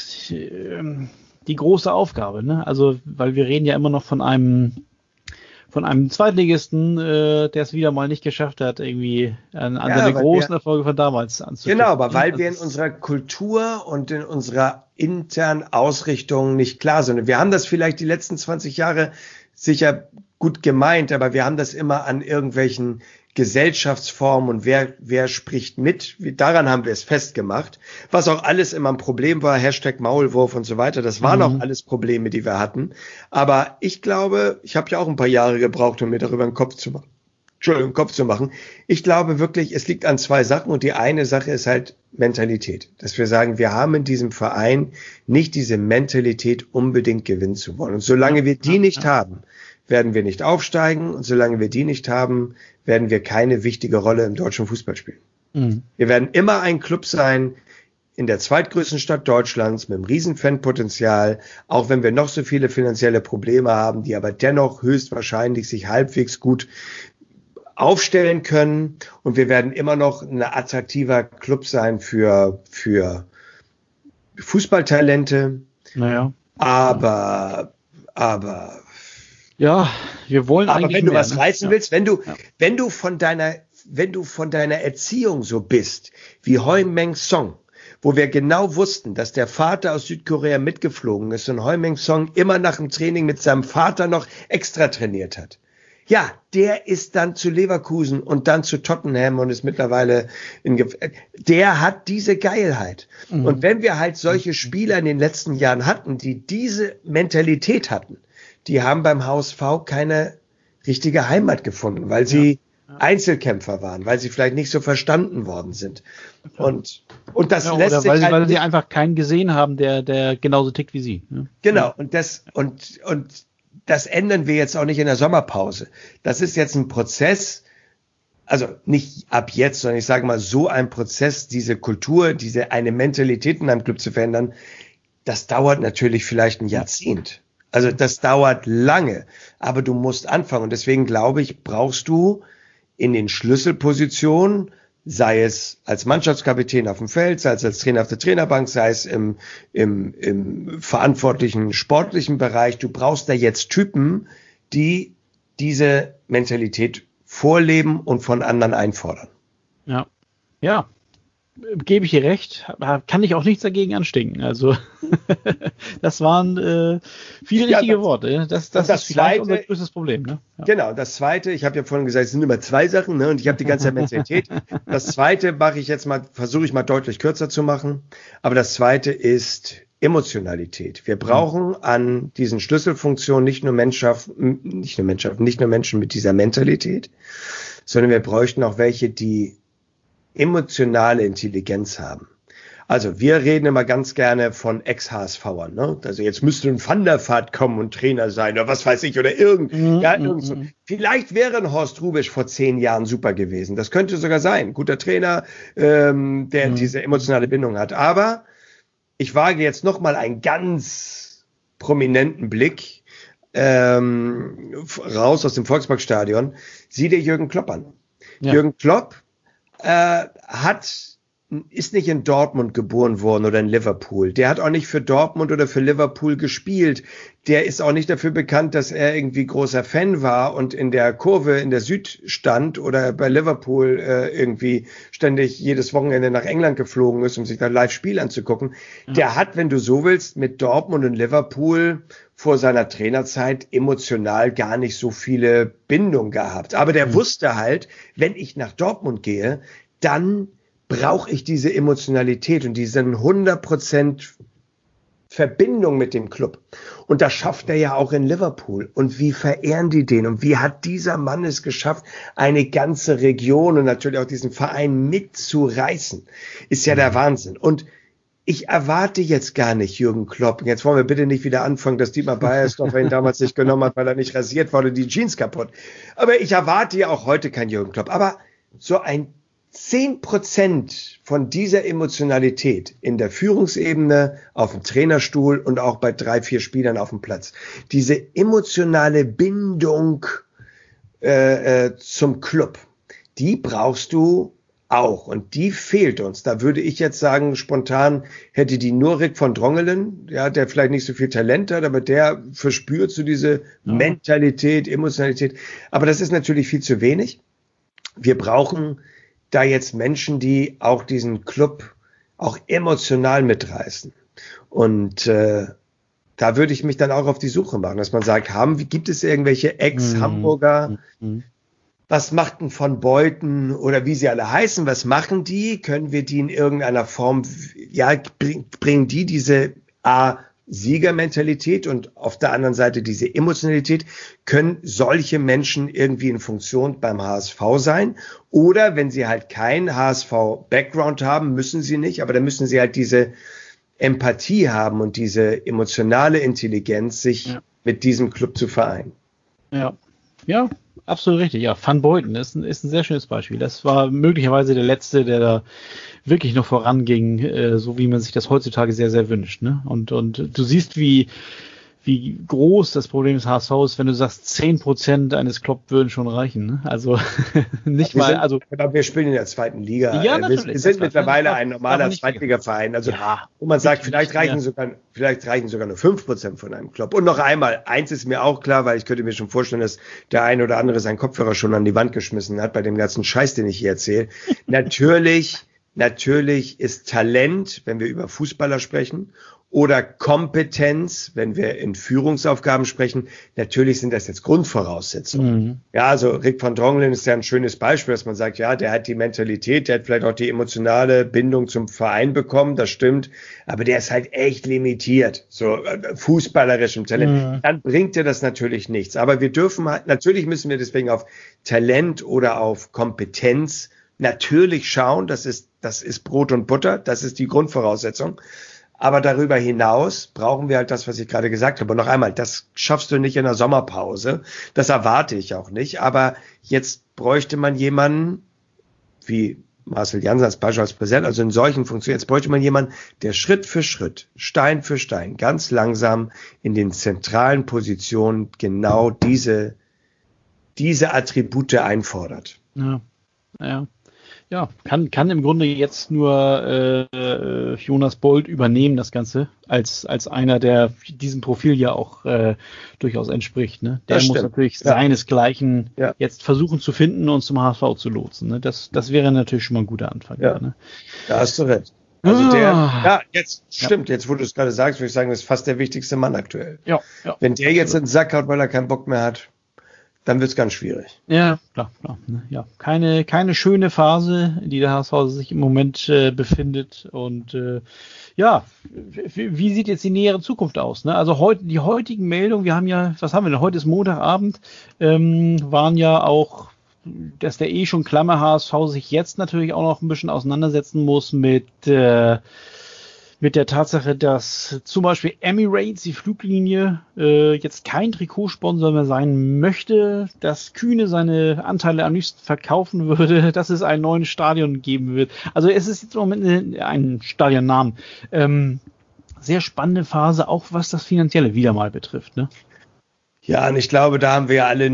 die große Aufgabe. Ne? Also, weil wir reden ja immer noch von einem von einem Zweitligisten, der es wieder mal nicht geschafft hat, irgendwie an seine großen Erfolge von damals anzuknüpfen. Genau, aber weil wir in unserer Kultur und in unserer internen Ausrichtung nicht klar sind. Und wir haben das vielleicht die letzten 20 Jahre sicher gut gemeint, aber wir haben das immer an irgendwelchen Gesellschaftsformen und wer spricht mit, daran haben wir es festgemacht, was auch alles immer ein Problem war, #Maulwurf und so weiter, das waren auch alles Probleme, die wir hatten, aber ich glaube, ich habe ja auch ein paar Jahre gebraucht, um mir darüber einen Kopf zu machen. Ich glaube wirklich, es liegt an zwei Sachen und die eine Sache ist halt Mentalität, dass wir sagen, wir haben in diesem Verein nicht diese Mentalität, unbedingt gewinnen zu wollen und solange wir die nicht haben, werden wir nicht aufsteigen und solange wir die nicht haben, werden wir keine wichtige Rolle im deutschen Fußball spielen. Wir werden immer ein Club sein in der zweitgrößten Stadt Deutschlands mit einem riesen Fanpotenzial, auch wenn wir noch so viele finanzielle Probleme haben, die aber dennoch höchstwahrscheinlich sich halbwegs gut aufstellen können und wir werden immer noch ein attraktiver Club sein für Fußballtalente. Naja. Aber ja, wir wollen aber eigentlich wenn du mehr, was reißen willst, wenn du von deiner Erziehung so bist, wie Heung-Min Son, wo wir genau wussten, dass der Vater aus Südkorea mitgeflogen ist und Heung-Min Son immer nach dem Training mit seinem Vater noch extra trainiert hat. Ja, der ist dann zu Leverkusen und dann zu Tottenham und ist mittlerweile der hat diese Geilheit. Und wenn wir halt solche Spieler in den letzten Jahren hatten, die diese Mentalität hatten, die haben beim HSV keine richtige Heimat gefunden, weil sie Einzelkämpfer waren, weil sie vielleicht nicht so verstanden worden sind. Und das lässt oder sich weil sie einfach keinen gesehen haben, der genauso tickt wie sie. Ne? Genau. Und das ändern wir jetzt auch nicht in der Sommerpause. Das ist jetzt ein Prozess, also nicht ab jetzt, sondern ich sage mal so ein Prozess, diese Kultur, eine Mentalität in einem Club zu verändern, das dauert natürlich vielleicht ein Jahrzehnt. Also das dauert lange, aber du musst anfangen. Und deswegen glaube ich, brauchst du in den Schlüsselpositionen, sei es als Mannschaftskapitän auf dem Feld, sei es als Trainer auf der Trainerbank, sei es im verantwortlichen sportlichen Bereich, du brauchst da jetzt Typen, die diese Mentalität vorleben und von anderen einfordern. Ja, gebe ich dir recht, kann ich auch nichts dagegen anstinken. Also das waren viele richtige Worte. Das ist vielleicht unser größtes Problem. Ne? Ja. Genau, das Zweite, ich habe ja vorhin gesagt, es sind immer zwei Sachen, ne? Und ich habe die ganze Mentalität. Das Zweite versuche ich mal deutlich kürzer zu machen. Aber das Zweite ist Emotionalität. Wir brauchen an diesen Schlüsselfunktionen nicht nur Menschen mit dieser Mentalität, sondern wir bräuchten auch welche, die emotionale Intelligenz haben. Also wir reden immer ganz gerne von Ex-HSVern, ne? Also jetzt müsste ein Van der Vaart kommen und Trainer sein oder was weiß ich oder irgend so. Vielleicht wäre ein Horst Hrubesch vor 10 Jahren super gewesen. Das könnte sogar sein. Guter Trainer, der diese emotionale Bindung hat. Aber ich wage jetzt noch mal einen ganz prominenten Blick raus aus dem Volksparkstadion. Sieh dir Jürgen Klopp an. Ja. Jürgen Klopp ist nicht in Dortmund geboren worden oder in Liverpool. Der hat auch nicht für Dortmund oder für Liverpool gespielt. Der ist auch nicht dafür bekannt, dass er irgendwie großer Fan war und in der Kurve in der Süd stand oder bei Liverpool irgendwie ständig jedes Wochenende nach England geflogen ist, um sich da Live-Spiel anzugucken. Ja. Der hat, wenn du so willst, mit Dortmund und Liverpool vor seiner Trainerzeit emotional gar nicht so viele Bindungen gehabt. Aber der wusste halt, wenn ich nach Dortmund gehe, dann brauche ich diese Emotionalität und diesen 100% Verbindung mit dem Club. Und das schafft er ja auch in Liverpool. Und wie verehren die den? Und wie hat dieser Mann es geschafft, eine ganze Region und natürlich auch diesen Verein mitzureißen? Ist ja der Wahnsinn. Und ich erwarte jetzt gar nicht Jürgen Klopp. Jetzt wollen wir bitte nicht wieder anfangen, dass Dietmar Beiersdorfer ihn damals nicht genommen hat, weil er nicht rasiert wurde, die Jeans kaputt. Aber ich erwarte ja auch heute keinen Jürgen Klopp. Aber so ein 10% von dieser Emotionalität in der Führungsebene, auf dem Trainerstuhl und auch bei 3-4 Spielern auf dem Platz. Diese emotionale Bindung zum Club, die brauchst du auch. Und die fehlt uns. Da würde ich jetzt sagen, spontan hätte die nur Rick von Drongelen, ja, der vielleicht nicht so viel Talent hat, aber der verspürt so diese Mentalität, Emotionalität. Aber das ist natürlich viel zu wenig. Wir brauchen da jetzt Menschen, die auch diesen Club auch emotional mitreißen. Und da würde ich mich dann auch auf die Suche machen, dass man sagt, gibt es irgendwelche Ex-Hamburger, was macht denn von Beuthen oder wie sie alle heißen, was machen die? Können wir die in irgendeiner Form, bringen die diese Siegermentalität und auf der anderen Seite diese Emotionalität? Können solche Menschen irgendwie in Funktion beim HSV sein? Oder wenn sie halt kein HSV-Background haben, müssen sie nicht, aber dann müssen sie halt diese Empathie haben und diese emotionale Intelligenz, sich mit diesem Club zu vereinen. Ja, absolut richtig. Ja, Van Beuthen ist ein sehr schönes Beispiel. Das war möglicherweise der Letzte, der da wirklich noch voranging, so wie man sich das heutzutage sehr, sehr wünscht. Ne? Und du siehst, wie groß das Problem des HSV ist, wenn du sagst, 10% eines Klopp würden schon reichen. Ne? Also nicht mal. Aber wir spielen in der zweiten Liga. Ja, natürlich. Wir sind mittlerweile ein normaler Zweitligaverein. Also wo man sagt, vielleicht reichen sogar nur 5% von einem Klopp. Und noch einmal, eins ist mir auch klar, weil ich könnte mir schon vorstellen, dass der ein oder andere seinen Kopfhörer schon an die Wand geschmissen hat bei dem ganzen Scheiß, den ich hier erzähle. Natürlich ist Talent, wenn wir über Fußballer sprechen, oder Kompetenz, wenn wir in Führungsaufgaben sprechen, natürlich sind das jetzt Grundvoraussetzungen. Ja, also Rick van Drongelen ist ja ein schönes Beispiel, dass man sagt, ja, der hat die Mentalität, der hat vielleicht auch die emotionale Bindung zum Verein bekommen, das stimmt, aber der ist halt echt limitiert, so fußballerischem Talent. Dann bringt dir das natürlich nichts. Aber natürlich müssen wir deswegen auf Talent oder auf Kompetenz natürlich schauen, das ist Brot und Butter, das ist die Grundvoraussetzung. Aber darüber hinaus brauchen wir halt das, was ich gerade gesagt habe. Und noch einmal, das schaffst du nicht in der Sommerpause. Das erwarte ich auch nicht. Aber jetzt bräuchte man jemanden, wie Marcel Jansen als Beispiel als Präsident, also in solchen Funktionen, jetzt bräuchte man jemanden, der Schritt für Schritt, Stein für Stein, ganz langsam in den zentralen Positionen genau diese Attribute einfordert. Ja, kann im Grunde jetzt nur Jonas Bold übernehmen, das Ganze, als einer, der diesem Profil ja auch durchaus entspricht. Ne? Der muss natürlich seinesgleichen jetzt versuchen zu finden und zum HSV zu lotsen. Ne? Das wäre natürlich schon mal ein guter Anfang. Ja, ne? Da hast du recht. Also stimmt, jetzt wo du es gerade sagst, würde ich sagen, das ist fast der wichtigste Mann aktuell. Ja, wenn der jetzt in den Sack haut, weil er keinen Bock mehr hat, dann wird es ganz schwierig. Ja, klar. Ja, keine schöne Phase, in die der HSV sich im Moment befindet. Und wie sieht jetzt die nähere Zukunft aus? Ne? Also die heutigen Meldungen, wir haben ja, was haben wir denn? Heute ist Montagabend, waren ja auch, dass der schon klamme HSV sich jetzt natürlich auch noch ein bisschen auseinandersetzen muss mit der Tatsache, dass zum Beispiel Emirates, die Fluglinie, jetzt kein Trikotsponsor mehr sein möchte, dass Kühne seine Anteile am liebsten verkaufen würde, dass es einen neuen Stadion geben wird. Also es ist jetzt im Moment ein Stadionnamen. Sehr spannende Phase, auch was das Finanzielle wieder mal betrifft. Ne? Ja, und ich glaube, da haben wir ja alle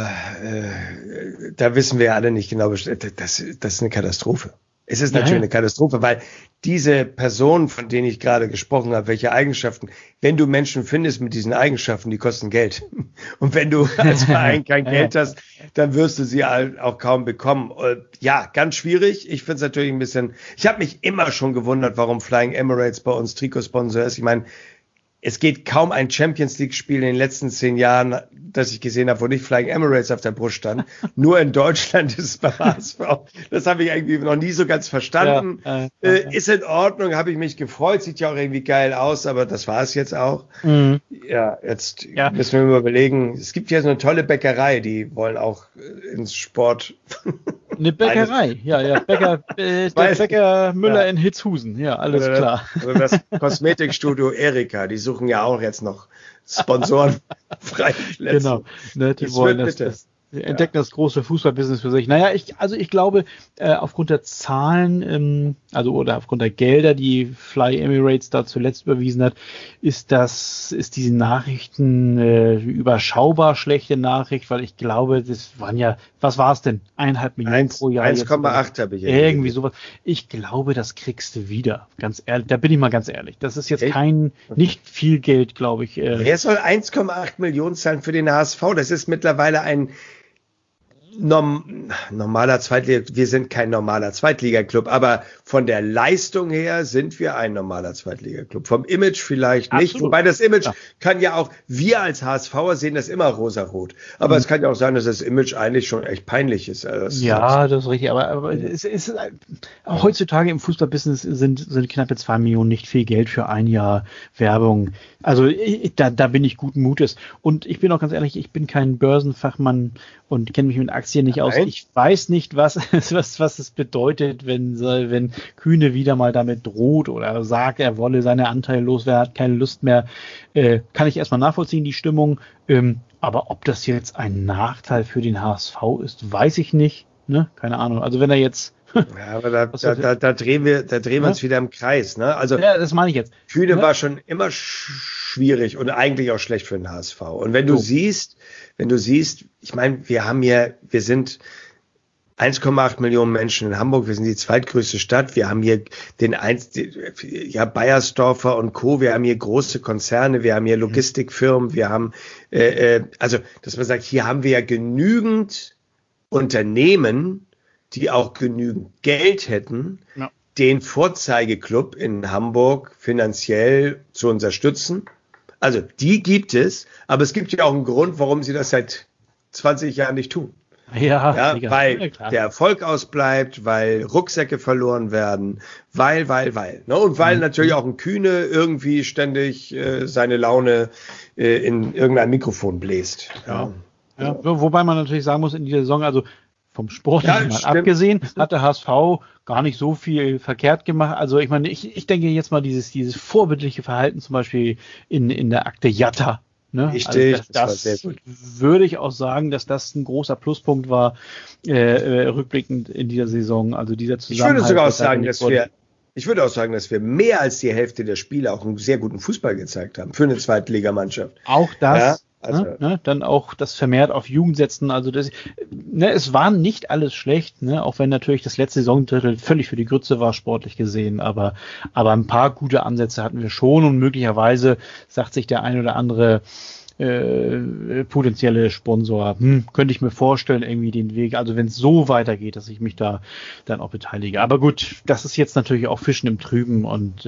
da wissen wir ja alle nicht genau, das ist eine Katastrophe. Es ist natürlich eine Katastrophe, weil diese Personen, von denen ich gerade gesprochen habe, welche Eigenschaften, wenn du Menschen findest mit diesen Eigenschaften, die kosten Geld. Und wenn du als Verein kein Geld hast, dann wirst du sie auch kaum bekommen. Ja, ganz schwierig. Ich finde es natürlich ich habe mich immer schon gewundert, warum Flying Emirates bei uns Trikotsponsor ist. Ich meine, es geht kaum ein Champions-League-Spiel in den letzten 10 Jahren, das ich gesehen habe, wo nicht Flying Emirates auf der Brust stand. Nur in Deutschland ist es beim HSV. Das habe ich irgendwie noch nie so ganz verstanden. Ist in Ordnung, habe ich mich gefreut. Sieht ja auch irgendwie geil aus, aber das war es jetzt auch. Ja, jetzt müssen wir mal überlegen. Es gibt hier so eine tolle Bäckerei, die wollen auch ins Sport. Eine Bäckerei, der Bäcker Müller in Hitzhusen, ja, alles klar. Also das Kosmetikstudio Erika, die suchen ja auch jetzt noch Sponsoren frei. Genau, ne, die wollen entdecken das große Fußballbusiness für sich. Naja, ich glaube, aufgrund der Zahlen also oder aufgrund der Gelder, die Fly Emirates da zuletzt überwiesen hat, ist diese Nachrichten überschaubar schlechte Nachricht, weil ich glaube, das waren ja, was war es denn? 1,5 Millionen pro Jahr. 1,8 habe ich irgendwie sowas. Ich glaube, das kriegst du wieder. Ganz ehrlich, da bin ich mal ganz ehrlich. Das ist jetzt nicht viel Geld, glaube ich. Wer soll 1,8 Millionen zahlen für den HSV? Das ist mittlerweile ein normaler Zweitliga, wir sind kein normaler Zweitliga-Club, aber von der Leistung her sind wir ein normaler Zweitliga-Club. Vom Image vielleicht nicht, Absolut. Wobei das Image kann ja auch, wir als HSVer sehen das immer rosarot, aber es kann ja auch sein, dass das Image eigentlich schon echt peinlich ist. Das ist richtig, aber es ist heutzutage im Fußballbusiness sind knappe 2 Millionen nicht viel Geld für ein Jahr Werbung. Also da bin ich guten Mutes. Und ich bin auch ganz ehrlich, ich bin kein Börsenfachmann und kenne mich mit Aktien nicht aus. Ich weiß nicht, was es bedeutet, wenn Kühne wieder mal damit droht oder sagt, er wolle seine Anteile loswerden, hat keine Lust mehr. Kann ich erstmal nachvollziehen, die Stimmung. Aber ob das jetzt ein Nachteil für den HSV ist, weiß ich nicht. Ne? Keine Ahnung. Also wenn er jetzt aber da drehen wir uns wieder im Kreis, ne? Also ja, das meine ich jetzt. Kühne war schon immer schwierig und eigentlich auch schlecht für den HSV. Und wenn du siehst, ich meine, wir sind 1,8 Millionen Menschen in Hamburg, wir sind die zweitgrößte Stadt, wir haben hier Beiersdorfer und Co., wir haben hier große Konzerne, wir haben hier Logistikfirmen, wir haben, also, dass man sagt, hier haben wir ja genügend Unternehmen, die auch genügend Geld hätten, den Vorzeigeklub in Hamburg finanziell zu unterstützen. Also die gibt es, aber es gibt ja auch einen Grund, warum sie das seit 20 Jahren nicht tun. Weil der Erfolg ausbleibt, weil Rucksäcke verloren werden, weil. Ne? Und weil natürlich auch ein Kühne irgendwie ständig seine Laune in irgendein Mikrofon bläst. Ja. Wobei man natürlich sagen muss, in dieser Saison, also vom Sportlichen mal abgesehen, hat der HSV gar nicht so viel verkehrt gemacht. Also ich meine, ich denke jetzt mal dieses vorbildliche Verhalten zum Beispiel in der Akte Jatta. Ne? Richtig, also das würde ich auch sagen, dass das ein großer Pluspunkt war, rückblickend in dieser Saison. Also dieser Zusammenhalt. Ich würde auch sagen, dass wir mehr als die Hälfte der Spiele auch einen sehr guten Fußball gezeigt haben für eine Zweitligamannschaft. Auch das. Ja. Also, dann auch das vermehrt auf Jugend setzen. Also es war nicht alles schlecht, auch wenn natürlich das letzte Saisondrittel völlig für die Grütze war, sportlich gesehen. Aber ein paar gute Ansätze hatten wir schon und möglicherweise sagt sich der ein oder andere potenzielle Sponsor, könnte ich mir vorstellen, irgendwie den Weg, also wenn es so weitergeht, dass ich mich da dann auch beteilige. Aber gut, das ist jetzt natürlich auch Fischen im Trüben und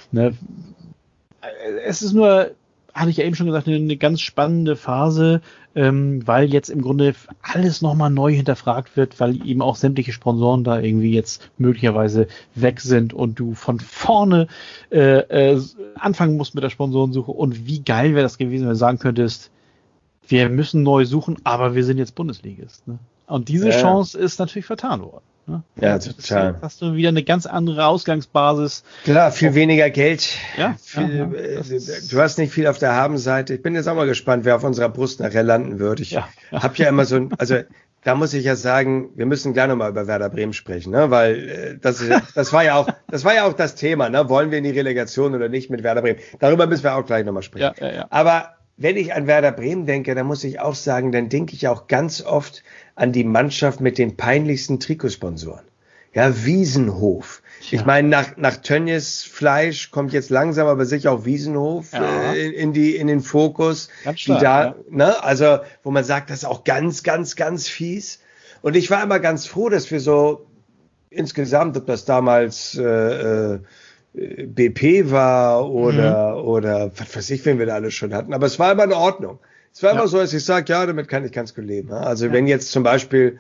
es ist nur, hatte ich ja eben schon gesagt, eine ganz spannende Phase, weil jetzt im Grunde alles nochmal neu hinterfragt wird, weil eben auch sämtliche Sponsoren da irgendwie jetzt möglicherweise weg sind und du von vorne anfangen musst mit der Sponsorensuche. Und wie geil wäre das gewesen, wenn du sagen könntest, wir müssen neu suchen, aber wir sind jetzt Bundesligist. Ne? Und diese Chance ist natürlich vertan worden. Ne? Ja, total. Jetzt hast du wieder eine ganz andere Ausgangsbasis. Klar, viel weniger Geld. Ja, du hast nicht viel auf der Habenseite. Ich bin jetzt auch mal gespannt, wer auf unserer Brust nachher landen wird. Ich habe ja immer da muss ich ja sagen, wir müssen gleich nochmal über Werder Bremen sprechen, ne? Weil das war ja auch das Thema, ne? Wollen wir in die Relegation oder nicht mit Werder Bremen? Darüber müssen wir auch gleich nochmal sprechen. Ja. Aber wenn ich an Werder Bremen denke, dann muss ich auch sagen, dann denke ich auch ganz oft an die Mannschaft mit den peinlichsten Trikotsponsoren. Ja, Wiesenhof. Ja. Ich meine, nach Tönnies Fleisch kommt jetzt langsam aber sicher auch Wiesenhof in den Fokus. Ganz stark, ne? Also, wo man sagt, das ist auch ganz, ganz, ganz fies. Und ich war immer ganz froh, dass wir so insgesamt, ob das damals BP war oder was weiß ich, wen wir da alle schon hatten. Aber es war immer in Ordnung. Es war immer so, dass ich sage, ja, damit kann ich ganz gut leben. Also wenn jetzt zum Beispiel,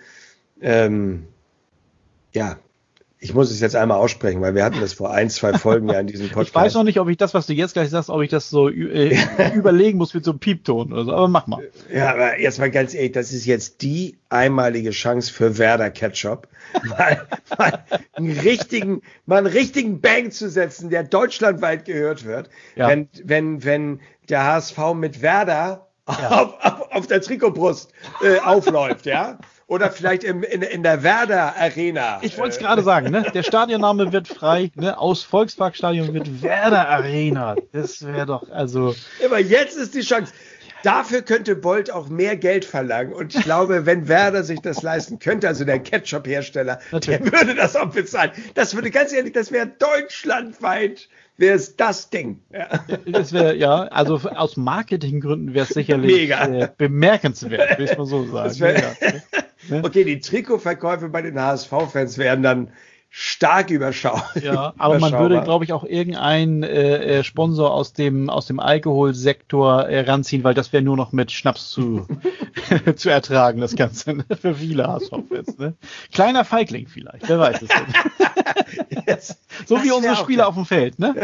ich muss es jetzt einmal aussprechen, weil wir hatten das vor 1-2 Folgen ja in diesem Podcast. Ich weiß noch nicht, ob ich das, was du jetzt gleich sagst, ob ich das so überlegen muss mit so einem Piepton oder so, aber mach mal. Ja, aber jetzt mal ganz ehrlich, das ist jetzt die einmalige Chance für Werder Ketchup, mal einen richtigen Bang zu setzen, der deutschlandweit gehört wird, wenn der HSV mit Werder auf der Trikotbrust aufläuft, ja. Oder vielleicht in der Werder Arena. Ich wollte es gerade sagen, ne? Der Stadionname wird frei, ne? Aus Volksparkstadion wird Werder Arena. Das wäre doch, also. Aber jetzt ist die Chance. Dafür könnte Bolt auch mehr Geld verlangen. Und ich glaube, wenn Werder sich das leisten könnte, also der Ketchup-Hersteller, der würde das auch bezahlen. Das würde, ganz ehrlich, das wäre deutschlandweit, wäre es das Ding. Ja. Das wäre, ja, also aus Marketinggründen wäre es sicherlich bemerkenswert, will ich mal so sagen. Okay, die Trikotverkäufe bei den HSV-Fans wären dann stark überschaubar. Ja, aber man würde, glaube ich, auch irgendeinen Sponsor aus dem Alkoholsektor ranziehen, weil das wäre nur noch mit Schnaps zu ertragen, das Ganze, ne? Für viele HSV-Fans. Ne? Kleiner Feigling vielleicht, wer weiß es denn. So wie unsere Spieler auf dem Feld. Ne?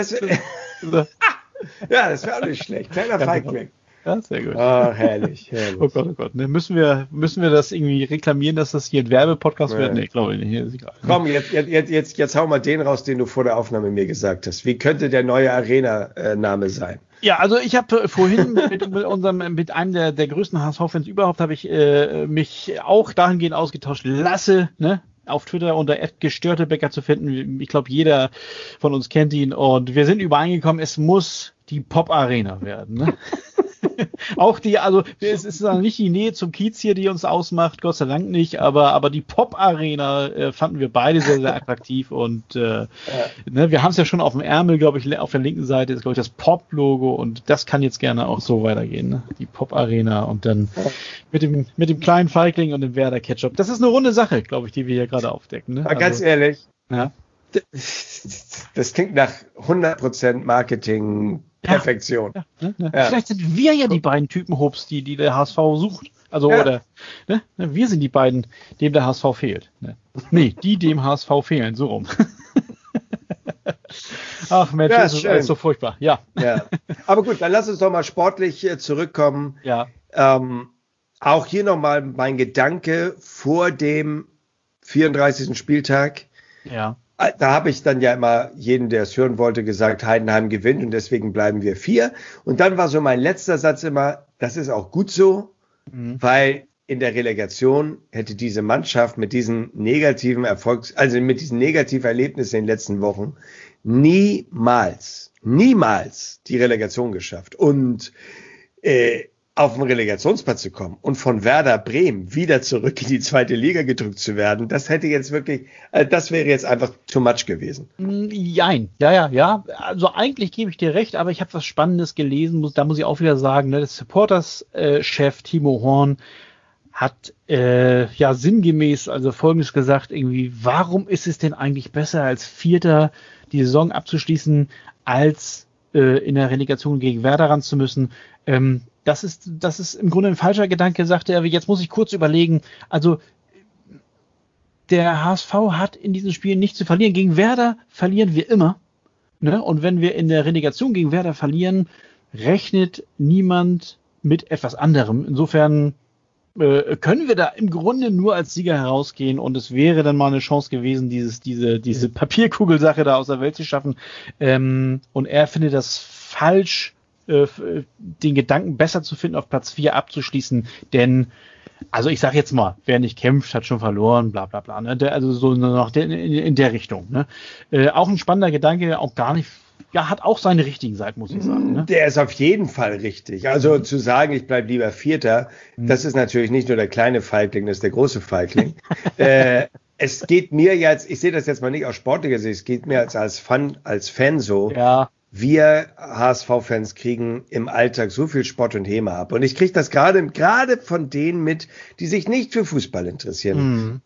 Ja, das wäre auch nicht schlecht. Kleiner Feigling. Ja, sehr gut. Oh, herrlich. Oh Gott. Ne, müssen wir das irgendwie reklamieren, dass das hier ein Werbepodcast wird? Nee, glaube ich nicht. Ist egal. Komm, jetzt hau mal den raus, den du vor der Aufnahme mir gesagt hast. Wie könnte der neue Arena-Name sein? Ja, also ich habe vorhin mit einem der größten HSV-Fans überhaupt, habe ich mich auch dahingehend ausgetauscht. Lasse, ne? Auf Twitter unter @gestörtebecker zu finden. Ich glaube, jeder von uns kennt ihn. Und wir sind übereingekommen, es muss die Pop-Arena werden. Ne? Auch es ist dann nicht die Nähe zum Kiez hier, die uns ausmacht, Gott sei Dank nicht, aber die Pop-Arena fanden wir beide sehr, sehr attraktiv und ne, wir haben es ja schon auf dem Ärmel, glaube ich, auf der linken Seite ist, glaube ich, das Pop-Logo und das kann jetzt gerne auch so weitergehen, ne? Die Pop-Arena und dann mit dem kleinen Feigling und dem Werder Ketchup. Das ist eine runde Sache, glaube ich, die wir hier gerade aufdecken. Ne? Ganz ehrlich, ja. Das klingt nach 100% Marketing. Perfektion. Ja. Vielleicht sind wir ja die beiden Typen Hubs, die der HSV sucht. Also, oder, ne? Wir sind die beiden, dem der HSV fehlt. Ne? Nee, die dem HSV fehlen, so rum. Ach Mensch, das ist alles so furchtbar. Ja. Aber gut, dann lass uns doch mal sportlich zurückkommen. Ja. Auch hier nochmal mein Gedanke vor dem 34. Spieltag. Ja. Da habe ich dann ja immer jeden, der es hören wollte, gesagt, Heidenheim gewinnt und deswegen bleiben wir 4. Und dann war so mein letzter Satz immer, das ist auch gut so, weil in der Relegation hätte diese Mannschaft mit diesen negativen mit diesen negativen Erlebnissen in den letzten Wochen niemals die Relegation geschafft. Und auf den Relegationsplatz zu kommen und von Werder Bremen wieder zurück in die zweite Liga gedrückt zu werden, das hätte jetzt wirklich, das wäre jetzt einfach too much gewesen. Jein. Ja. Also eigentlich gebe ich dir recht, aber ich habe was Spannendes gelesen, da muss ich auch wieder sagen, ne, das Supporters-Chef Timo Horn hat sinngemäß also Folgendes gesagt, irgendwie, warum ist es denn eigentlich besser als Vierter die Saison abzuschließen, als in der Relegation gegen Werder ran zu müssen? Das ist im Grunde ein falscher Gedanke, sagte er. Jetzt muss ich kurz überlegen. Also der HSV hat in diesen Spielen nichts zu verlieren. Gegen Werder verlieren wir immer. Ne? Und wenn wir in der Relegation gegen Werder verlieren, rechnet niemand mit etwas anderem. Insofern können wir da im Grunde nur als Sieger herausgehen und es wäre dann mal eine Chance gewesen, diese Papierkugelsache da aus der Welt zu schaffen. Und er findet das falsch, den Gedanken besser zu finden, auf Platz 4 abzuschließen, denn, also ich sage jetzt mal, wer nicht kämpft, hat schon verloren, bla bla bla, ne? Also so noch in der Richtung. Ne? Auch ein spannender Gedanke, auch gar nicht, ja, hat auch seine richtigen Seiten, muss ich sagen. Ne? Der ist auf jeden Fall richtig. Also zu sagen, ich bleibe lieber Vierter, das ist natürlich nicht nur der kleine Feigling, das ist der große Feigling. Es geht mir jetzt, ich sehe das jetzt mal nicht aus sportlicher Sicht, es geht mir als Fan so, ja. Wir HSV-Fans kriegen im Alltag so viel Spott und Häme ab. Und ich kriege das gerade von denen mit, die sich nicht für Fußball interessieren.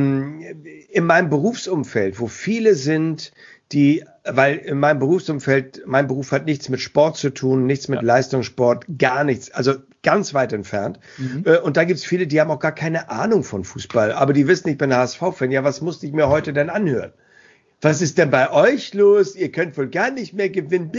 In meinem Berufsumfeld, wo viele sind, weil in meinem Berufsumfeld, mein Beruf hat nichts mit Sport zu tun, nichts mit Leistungssport, gar nichts, also ganz weit entfernt. Und da gibt's viele, die haben auch gar keine Ahnung von Fußball, aber die wissen, ich bin HSV-Fan. Ja, was musste ich mir heute denn anhören? Was ist denn bei euch los? Ihr könnt wohl gar nicht mehr gewinnen.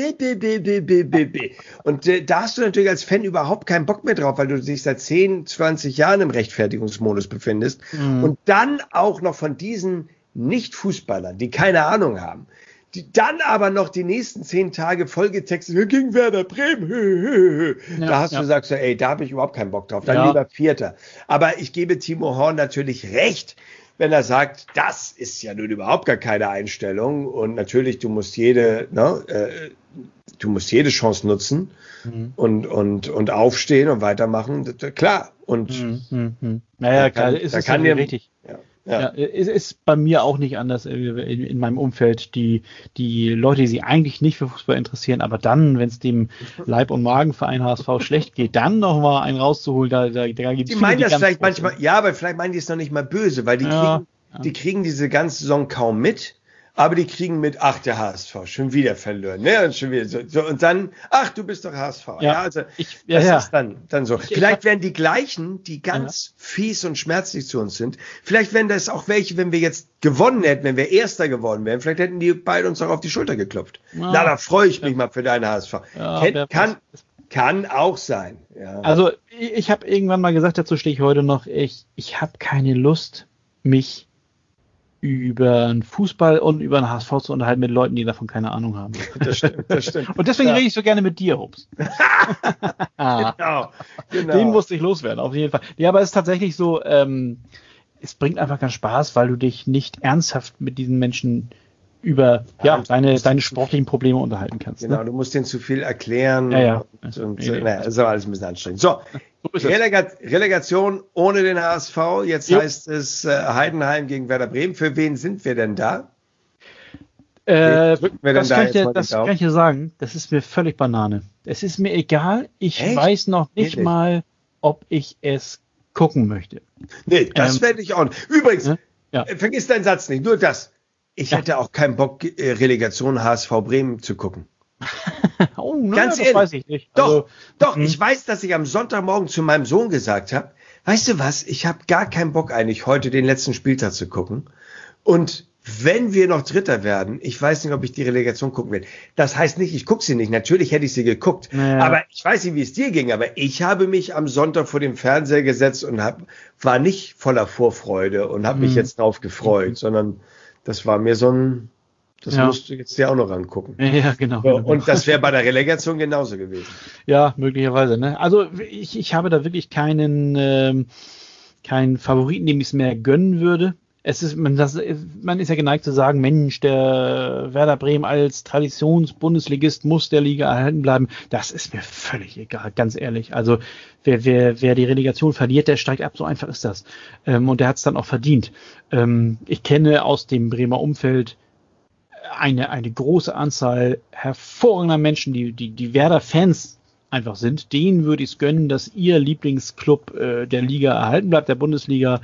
Und da hast du natürlich als Fan überhaupt keinen Bock mehr drauf, weil du dich seit 10, 20 Jahren im Rechtfertigungsmodus befindest. Und dann auch noch von diesen Nicht-Fußballern, die keine Ahnung haben, dann aber noch die nächsten 10 Tage vollgetextet gegen Werder Bremen. Da hast du gesagt, so, ey, da habe ich überhaupt keinen Bock drauf. Dann lieber Vierter. Aber ich gebe Timo Horn natürlich recht, wenn er sagt, das ist ja nun überhaupt gar keine Einstellung. Und natürlich, du musst jede Chance nutzen und aufstehen und weitermachen. Klar. Und naja, klar, ist es ja richtig. Ja, es ist bei mir auch nicht anders in meinem Umfeld. Die Leute, die sich eigentlich nicht für Fußball interessieren, aber dann, wenn es dem Leib- und Magenverein HSV schlecht geht, dann noch mal einen rauszuholen, da gibt's die meinen das vielleicht manchmal, aber vielleicht meinen die es noch nicht mal böse, weil die kriegen diese ganze Saison kaum mit. Aber die kriegen mit, der HSV, schon wieder verloren, ne? Und schon wieder so. Und dann, du bist doch HSV. Also, das ist dann so. Vielleicht werden die gleichen, die ganz fies und schmerzlich zu uns sind, vielleicht wären das auch welche, wenn wir jetzt gewonnen hätten, wenn wir Erster geworden wären, vielleicht hätten die beide uns auch auf die Schulter geklopft. Da freue ich mich mal für deinen HSV. Kann auch sein. Ja. Also, ich habe irgendwann mal gesagt, dazu stehe ich heute noch, ich habe keine Lust, mich über den Fußball und über den HSV zu unterhalten mit Leuten, die davon keine Ahnung haben. Das stimmt. Und deswegen rede ich so gerne mit dir, Hobbs. Genau. Den musste ich loswerden, auf jeden Fall. Ja, aber es ist tatsächlich so, es bringt einfach keinen Spaß, weil du dich nicht ernsthaft mit diesen Menschen über deine sportlichen Probleme unterhalten kannst. Genau, du musst denen zu viel erklären. Das ist alles ein bisschen anstrengend. So, Relegation ohne den HSV. Jetzt heißt es Heidenheim gegen Werder Bremen. Für wen sind wir denn da? Das kann ich dir sagen. Das ist mir völlig Banane. Es ist mir egal. Ich weiß noch nicht mal, ob ich es gucken möchte. Nee, das werde ich auch nicht. Übrigens, vergiss deinen Satz nicht. Nur das. Ich hätte auch keinen Bock, Relegation HSV Bremen zu gucken. Ganz ehrlich. Das weiß ich nicht. Doch, ich weiß, dass ich am Sonntagmorgen zu meinem Sohn gesagt habe, weißt du was, ich habe gar keinen Bock eigentlich, heute den letzten Spieltag zu gucken. Und wenn wir noch Dritter werden, ich weiß nicht, ob ich die Relegation gucken will. Das heißt nicht, ich gucke sie nicht. Natürlich hätte ich sie geguckt. Aber ich weiß nicht, wie es dir ging. Aber ich habe mich am Sonntag vor dem Fernseher gesetzt und war nicht voller Vorfreude und habe mich jetzt drauf gefreut, sondern das war mir so ein, musst du jetzt dir auch noch angucken. Ja, genau. Und das wäre bei der Relegation genauso gewesen. Ja, möglicherweise. Ne? Also ich habe da wirklich keinen Favoriten, dem ich es mehr gönnen würde. Man ist ja geneigt zu sagen, Mensch, der Werder Bremen als Traditions-Bundesligist muss der Liga erhalten bleiben. Das ist mir völlig egal, ganz ehrlich. Also wer die Relegation verliert, der steigt ab, so einfach ist das. Und der hat es dann auch verdient. Ich kenne aus dem Bremer Umfeld eine große Anzahl hervorragender Menschen, die Werder-Fans einfach sind. Denen würde ich es gönnen, dass ihr Lieblingsclub der Liga erhalten bleibt, der Bundesliga.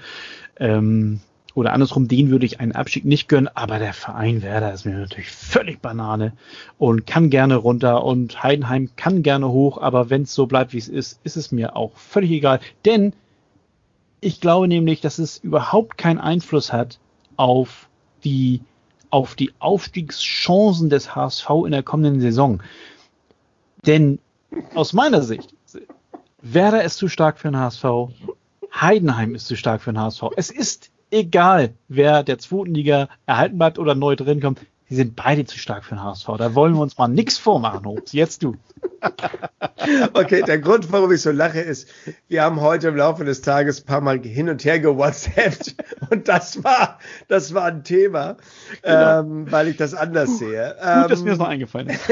Oder andersrum, den würde ich einen Abstieg nicht gönnen, aber der Verein Werder ist mir natürlich völlig Banane und kann gerne runter und Heidenheim kann gerne hoch, aber wenn es so bleibt, wie es ist, ist es mir auch völlig egal. Denn ich glaube nämlich, dass es überhaupt keinen Einfluss hat auf die Aufstiegschancen des HSV in der kommenden Saison. Denn aus meiner Sicht, Werder ist zu stark für den HSV, Heidenheim ist zu stark für den HSV. Es ist egal, wer der zweiten Liga erhalten bleibt oder neu drin kommt, die sind beide zu stark für den HSV. Da wollen wir uns mal nichts vormachen, Hobbs. Jetzt du. Okay, der Grund, warum ich so lache, ist, wir haben heute im Laufe des Tages ein paar Mal hin und her gewhatsappt und das war ein Thema, genau. Weil ich das anders sehe. Gut, dass mir das noch eingefallen ist.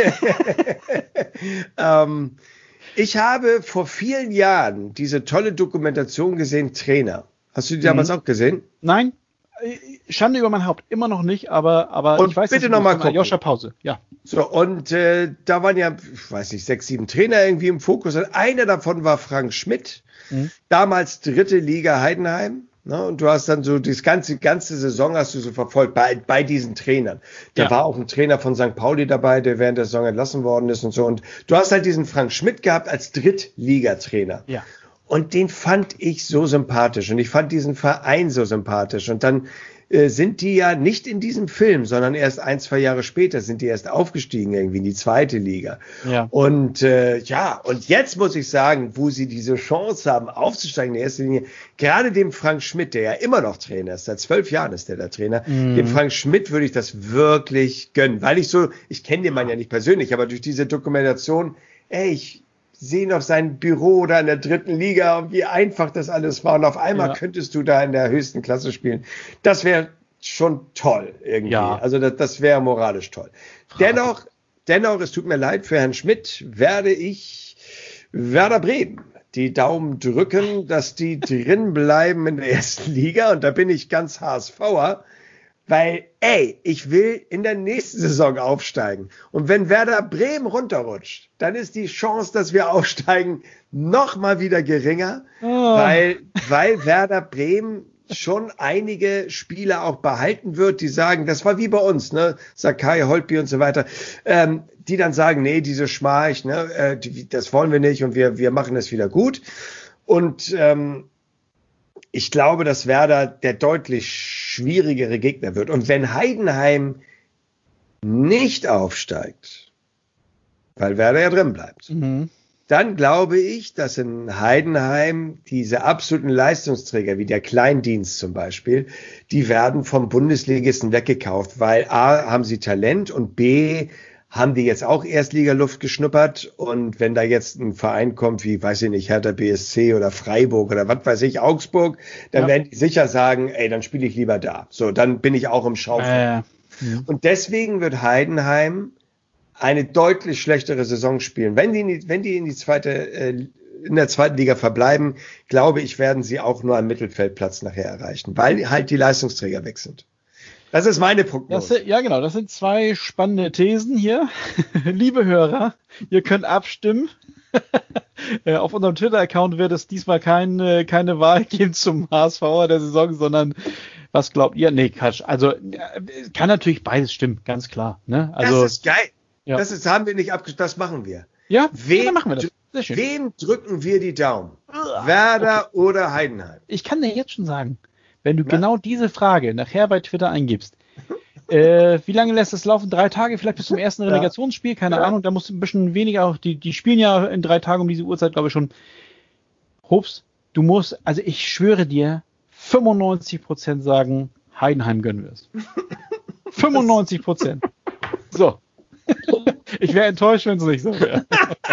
Ich habe vor vielen Jahren diese tolle Dokumentation gesehen, Trainer. Hast du die damals auch gesehen? Nein, Schande über mein Haupt, immer noch nicht, aber und ich weiß, bitte nochmal gucken. Joscha Pause, ja. So, und da waren ja, ich weiß nicht, 6, 7 Trainer irgendwie im Fokus. Und einer davon war Frank Schmidt, damals 3. Liga Heidenheim. Ne? Und du hast dann so die ganze Saison hast du so verfolgt bei diesen Trainern. Da war auch ein Trainer von St. Pauli dabei, der während der Saison entlassen worden ist und so. Und du hast halt diesen Frank Schmidt gehabt als Drittligatrainer. Ja. Und den fand ich so sympathisch und ich fand diesen Verein so sympathisch. Und dann sind die ja nicht in diesem Film, sondern erst 1-2 Jahre später sind die erst aufgestiegen irgendwie in die zweite Liga. Ja. Und und jetzt muss ich sagen, wo sie diese Chance haben, aufzusteigen in der ersten Linie, gerade dem Frank Schmidt, der ja immer noch Trainer ist, seit 12 Jahren ist der Trainer, dem Frank Schmidt würde ich das wirklich gönnen, weil ich kenne den Mann ja nicht persönlich, aber durch diese Dokumentation, ich sehe noch sein Büro da in der dritten Liga und wie einfach das alles war und auf einmal könntest du da in der höchsten Klasse spielen. Das wäre schon toll irgendwie. Ja. Also das wäre moralisch toll. Dennoch, es tut mir leid für Herrn Schmidt, werde ich Werder Bremen die Daumen drücken, dass die drin bleiben in der ersten Liga und da bin ich ganz HSVer. Weil, ich will in der nächsten Saison aufsteigen. Und wenn Werder Bremen runterrutscht, dann ist die Chance, dass wir aufsteigen, noch mal wieder geringer, weil Werder Bremen schon einige Spieler auch behalten wird, die sagen, das war wie bei uns, ne, Sakai, Holtby und so weiter, die dann sagen, nee, diese Schmarch, ne, das wollen wir nicht und wir machen es wieder gut. Und ich glaube, dass Werder der deutlich schwierigere Gegner wird. Und wenn Heidenheim nicht aufsteigt, weil Werder ja drin bleibt, dann glaube ich, dass in Heidenheim diese absoluten Leistungsträger, wie der Kleindienst zum Beispiel, die werden vom Bundesligisten weggekauft, weil A, haben sie Talent und B, haben die jetzt auch Erstligaluft geschnuppert und wenn da jetzt ein Verein kommt wie, weiß ich nicht, Hertha BSC oder Freiburg oder was weiß ich, Augsburg, dann werden die sicher sagen, dann spiele ich lieber da. So, dann bin ich auch im Schaufel. Und deswegen wird Heidenheim eine deutlich schlechtere Saison spielen. Wenn die in der zweiten Liga verbleiben, glaube ich, werden sie auch nur einen Mittelfeldplatz nachher erreichen, weil halt die Leistungsträger weg sind. Das ist meine Prognose. Ja, genau. Das sind zwei spannende Thesen hier. Liebe Hörer, ihr könnt abstimmen. Auf unserem Twitter-Account wird es diesmal keine Wahl geben zum HSV der Saison, sondern was glaubt ihr? Nee, Quatsch. Also kann natürlich beides stimmen, ganz klar. Ne? Also, das ist geil. Ja. Haben wir nicht abgestimmt. Das machen wir. Ja, dann machen wir das. Sehr schön. Wem drücken wir die Daumen? Werder oder Heidenheim? Ich kann dir jetzt schon sagen, wenn du genau diese Frage nachher bei Twitter eingibst, wie lange lässt es laufen? 3 Tage, vielleicht bis zum ersten Relegationsspiel, keine Ahnung, da musst du ein bisschen weniger, auch die spielen ja in 3 Tagen um diese Uhrzeit, glaube ich schon. Hops, du musst, also ich schwöre dir, 95% sagen, Heidenheim gönnen wir es. 95%. So. Ich wäre enttäuscht, wenn es nicht so wäre.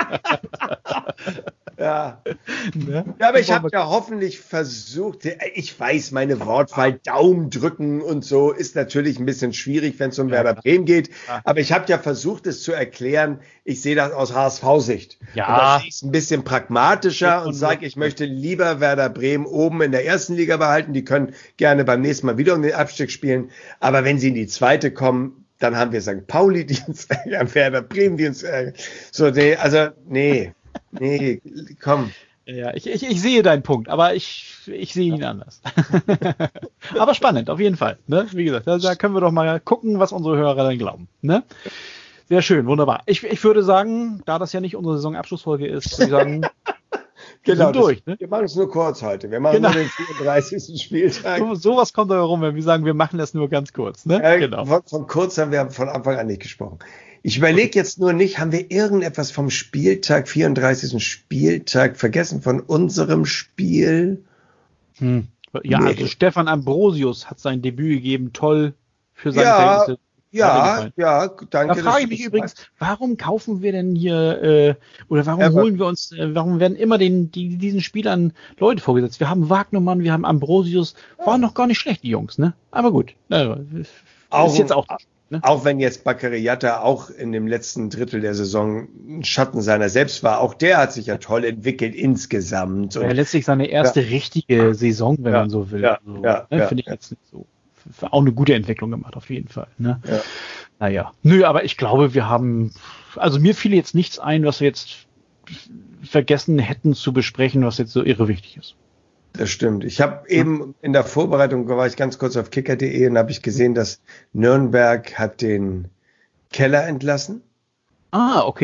Ja, aber ich habe ja hoffentlich versucht, ich weiß, meine Wortwahl, Daumen drücken und so ist natürlich ein bisschen schwierig, wenn es um Werder Bremen geht, aber ich habe ja versucht, es zu erklären, ich sehe das aus HSV-Sicht. Ja. Und da sehe ich es ein bisschen pragmatischer und sage, ich möchte lieber Werder Bremen oben in der ersten Liga behalten, die können gerne beim nächsten Mal wieder um den Abstieg spielen, aber wenn sie in die zweite kommen, dann haben wir St. Pauli, die uns ärgern, Werder Bremen, die uns ärgern. So, nee, komm. Ja, ich sehe deinen Punkt, aber ich sehe ihn anders. Aber spannend, auf jeden Fall. Ne? Wie gesagt, da können wir doch mal gucken, was unsere Hörer dann glauben. Ne? Sehr schön, wunderbar. Ich würde sagen, da das ja nicht unsere Saisonabschlussfolge ist, würde ich sagen, genau, durch. Ne? Wir machen es nur kurz heute. Wir machen nur den 34. Spieltag. Sowas kommt da herum, wenn wir sagen, wir machen das nur ganz kurz. Ne? Genau. Von kurz haben wir von Anfang an nicht gesprochen. Ich überlege jetzt nur nicht, haben wir irgendetwas vom Spieltag, 34. Spieltag vergessen von unserem Spiel? Ja, also Stefan Ambrosius hat sein Debüt gegeben, toll für seine Verhältnisse. Ja, danke. Da frage ich mich übrigens, warum kaufen wir denn hier, oder warum holen wir uns, warum werden immer diesen Spielern Leute vorgesetzt? Wir haben Wagnermann, wir haben Ambrosius, waren noch gar nicht schlecht, die Jungs, ne? Aber gut, ist jetzt auch. Ne? Auch wenn jetzt Bakary-Jatta auch in dem letzten Drittel der Saison ein Schatten seiner selbst war, auch der hat sich ja toll entwickelt insgesamt. Und letztlich seine erste richtige Saison, wenn man so will. Finde ich jetzt nicht so. Auch eine gute Entwicklung gemacht, auf jeden Fall. Ne? Ja. Naja. Nö, aber ich glaube, also mir fiel jetzt nichts ein, was wir jetzt vergessen hätten zu besprechen, was jetzt so irre wichtig ist. Das stimmt. Ich habe eben in der Vorbereitung, war ich ganz kurz auf kicker.de und habe ich gesehen, dass Nürnberg hat den Keller entlassen. Ah, okay.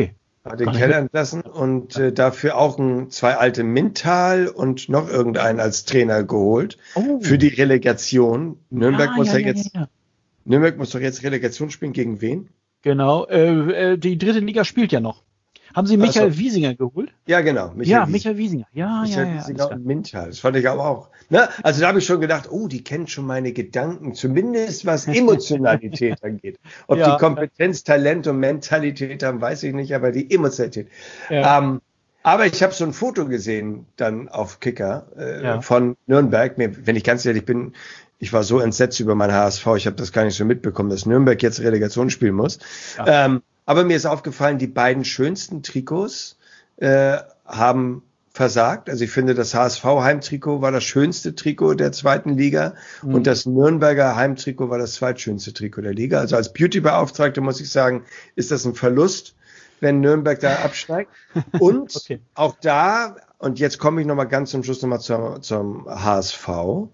Hat den Keller entlassen und dafür auch zwei alte Mintal und noch irgendeinen als Trainer geholt für die Relegation. Nürnberg muss doch jetzt Relegation spielen. Gegen wen? Genau, die dritte Liga spielt ja noch. Haben Sie Michael Wiesinger geholt? Ja, genau. Michael Wiesinger. Michael Wiesinger und Mintal. Das fand ich aber auch. Ne? Also da habe ich schon gedacht, die kennen schon meine Gedanken, zumindest was Emotionalität angeht. Ob die Kompetenz, Talent und Mentalität haben, weiß ich nicht, aber die Emotionalität. Ja. Aber ich habe so ein Foto gesehen dann auf Kicker von Nürnberg. Wenn ich ganz ehrlich bin, ich war so entsetzt über mein HSV, ich habe das gar nicht so mitbekommen, dass Nürnberg jetzt Relegation spielen muss. Ja. Aber mir ist aufgefallen, die beiden schönsten Trikots haben versagt. Also ich finde, das HSV-Heimtrikot war das schönste Trikot der zweiten Liga und das Nürnberger Heimtrikot war das zweitschönste Trikot der Liga. Also als Beauty-Beauftragte muss ich sagen, ist das ein Verlust, wenn Nürnberg da absteigt. Und auch da, und jetzt komme ich nochmal ganz zum Schluss nochmal zum HSV.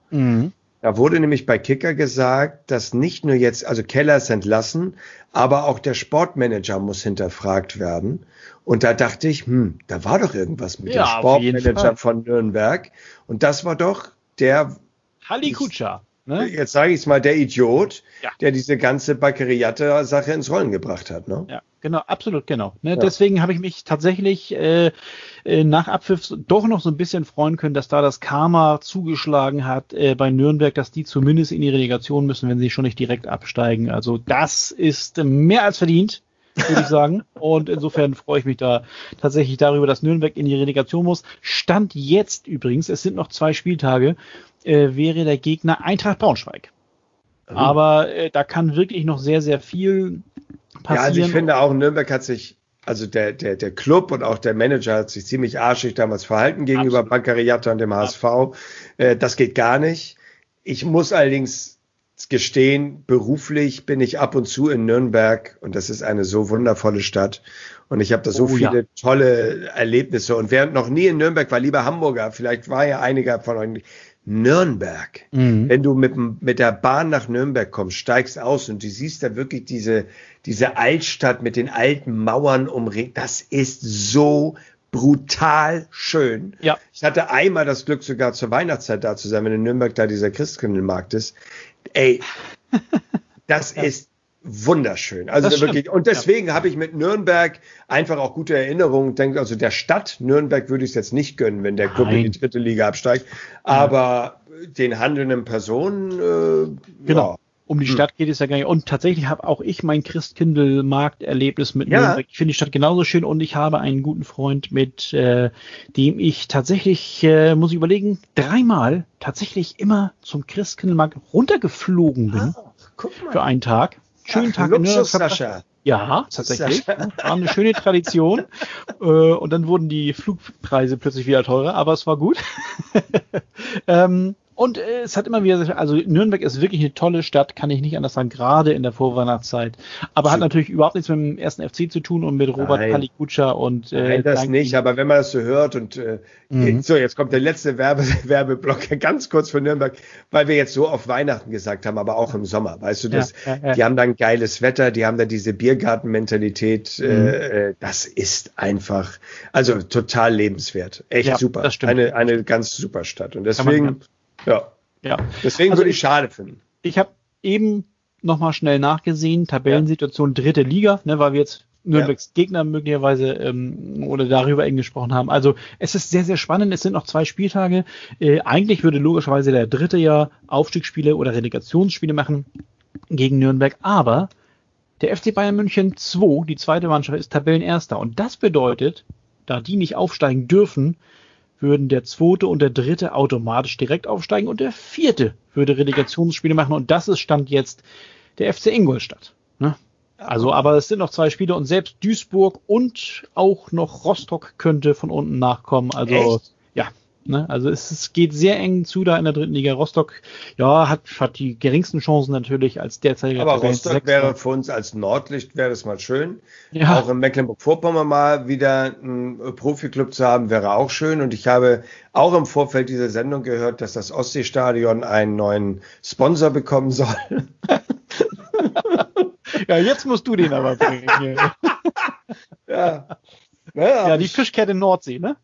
Da wurde nämlich bei Kicker gesagt, dass nicht nur jetzt, also Keller ist entlassen, aber auch der Sportmanager muss hinterfragt werden. Und da dachte ich, da war doch irgendwas mit dem Sportmanager von Nürnberg. Und das war doch der Halikutscher. Ne? Jetzt sage ich es mal, der Idiot, der diese ganze Baccariata-Sache ins Rollen gebracht hat. Ne? Ja, genau, absolut, genau. Ne? Ja. Deswegen habe ich mich tatsächlich nach Abpfiff doch noch so ein bisschen freuen können, dass da das Karma zugeschlagen hat bei Nürnberg, dass die zumindest in die Relegation müssen, wenn sie schon nicht direkt absteigen. Also das ist mehr als verdient, würde ich sagen. Und insofern freue ich mich da tatsächlich darüber, dass Nürnberg in die Relegation muss. Stand jetzt übrigens, es sind noch 2 Spieltage, wäre der Gegner Eintracht Braunschweig. Aber da kann wirklich noch sehr, sehr viel passieren. Ja, also ich finde auch, Nürnberg hat sich, also der Club und auch der Manager hat sich ziemlich arschig damals verhalten gegenüber Baccariata und dem HSV. Das geht gar nicht. Ich muss allerdings gestehen, beruflich bin ich ab und zu in Nürnberg und das ist eine so wundervolle Stadt. Und ich habe da so viele tolle Erlebnisse. Und wer noch nie in Nürnberg war, lieber Hamburger, vielleicht war ja einiger von euch Nürnberg. Wenn du mit der Bahn nach Nürnberg kommst, steigst aus und du siehst da wirklich diese Altstadt mit den alten Mauern umringt, das ist so brutal schön. Ja. Ich hatte einmal das Glück, sogar zur Weihnachtszeit da zu sein, wenn in Nürnberg da dieser Christkindlmarkt ist. Ey, das ist wunderschön. Also wirklich, und deswegen habe ich mit Nürnberg einfach auch gute Erinnerungen. Denke, also der Stadt Nürnberg würde ich es jetzt nicht gönnen, wenn der Club in die dritte Liga absteigt. Aber den handelnden Personen, genau. Um die Stadt geht es ja gar nicht. Und tatsächlich habe auch ich mein Christkindl-Markt-Erlebnis mit Nürnberg. Ich finde die Stadt genauso schön und ich habe einen guten Freund, mit dem ich tatsächlich, muss ich überlegen, 3-mal tatsächlich immer zum Christkindlmarkt runtergeflogen bin. Für einen Tag. Schönen Tag in Nürnberg. Ja, tatsächlich. War eine schöne Tradition. Und dann wurden die Flugpreise plötzlich wieder teurer, aber es war gut. Und es hat immer wieder, also Nürnberg ist wirklich eine tolle Stadt, kann ich nicht anders sagen, gerade in der Vorweihnachtszeit. Aber hat natürlich überhaupt nichts mit dem ersten FC zu tun und mit Robert Palikutscher und Nein, das nicht, aber wenn man das so hört und so, jetzt kommt der letzte Werbeblock ganz kurz von Nürnberg, weil wir jetzt so auf Weihnachten gesagt haben, aber auch im Sommer, weißt du, die haben dann geiles Wetter, die haben da diese Biergarten-Mentalität, das ist einfach, also total lebenswert, echt super, eine ganz super Stadt und deswegen deswegen also würde ich schade finden. Ich habe eben nochmal schnell nachgesehen, Tabellensituation dritte Liga, ne, weil wir jetzt Nürnbergs Gegner möglicherweise oder darüber eben gesprochen haben. Also es ist sehr, sehr spannend. Es sind noch 2 Spieltage. Eigentlich würde logischerweise der dritte Aufstiegsspiele oder Relegationsspiele machen gegen Nürnberg, aber der FC Bayern München 2, die zweite Mannschaft, ist Tabellenerster. Und das bedeutet, da die nicht aufsteigen dürfen, würden der 2. und der 3. automatisch direkt aufsteigen und der 4. würde Relegationsspiele machen und das ist Stand jetzt der FC Ingolstadt. Ne? Also, aber es sind noch 2 Spiele und selbst Duisburg und auch noch Rostock könnte von unten nachkommen. Also ne? Also es geht sehr eng zu da in der dritten Liga. Rostock hat die geringsten Chancen natürlich als derzeitiger. Aber Rostock wäre für uns als Nordlicht wäre das mal schön. Ja. Auch in Mecklenburg-Vorpommern mal wieder einen Profiklub zu haben, wäre auch schön. Und ich habe auch im Vorfeld dieser Sendung gehört, dass das Ostseestadion einen neuen Sponsor bekommen soll. Ja, jetzt musst du den aber bringen. Ne, ja, die Fischkette Nordsee, ne?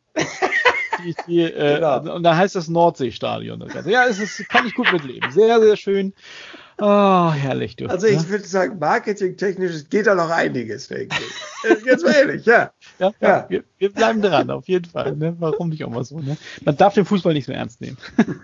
Genau. Und da heißt das Nordseestadion. Ja, kann ich gut mitleben. Sehr, sehr schön. Oh, herrlich, du. Also ich würde sagen, marketingtechnisch geht da noch einiges, denke ich. Jetzt mal ehrlich, ja. Ja. Wir bleiben dran, auf jeden Fall. Ne? Warum nicht auch mal so? Ne? Man darf den Fußball nicht so ernst nehmen.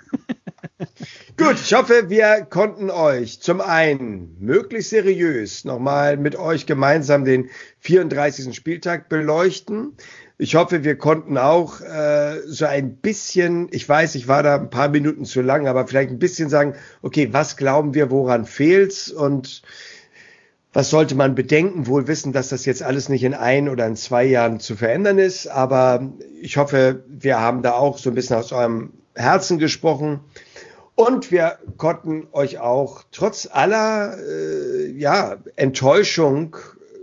Gut, ich hoffe, wir konnten euch zum einen möglichst seriös nochmal mit euch gemeinsam den 34. Spieltag beleuchten. Ich hoffe, wir konnten auch so ein bisschen, ich weiß, ich war da ein paar Minuten zu lang, aber vielleicht ein bisschen sagen, okay, was glauben wir, woran fehlt's und was sollte man bedenken, wohl wissen, dass das jetzt alles nicht in 1 oder in 2 Jahren zu verändern ist. Aber ich hoffe, wir haben da auch so ein bisschen aus eurem Herzen gesprochen. Und wir konnten euch auch trotz aller Enttäuschung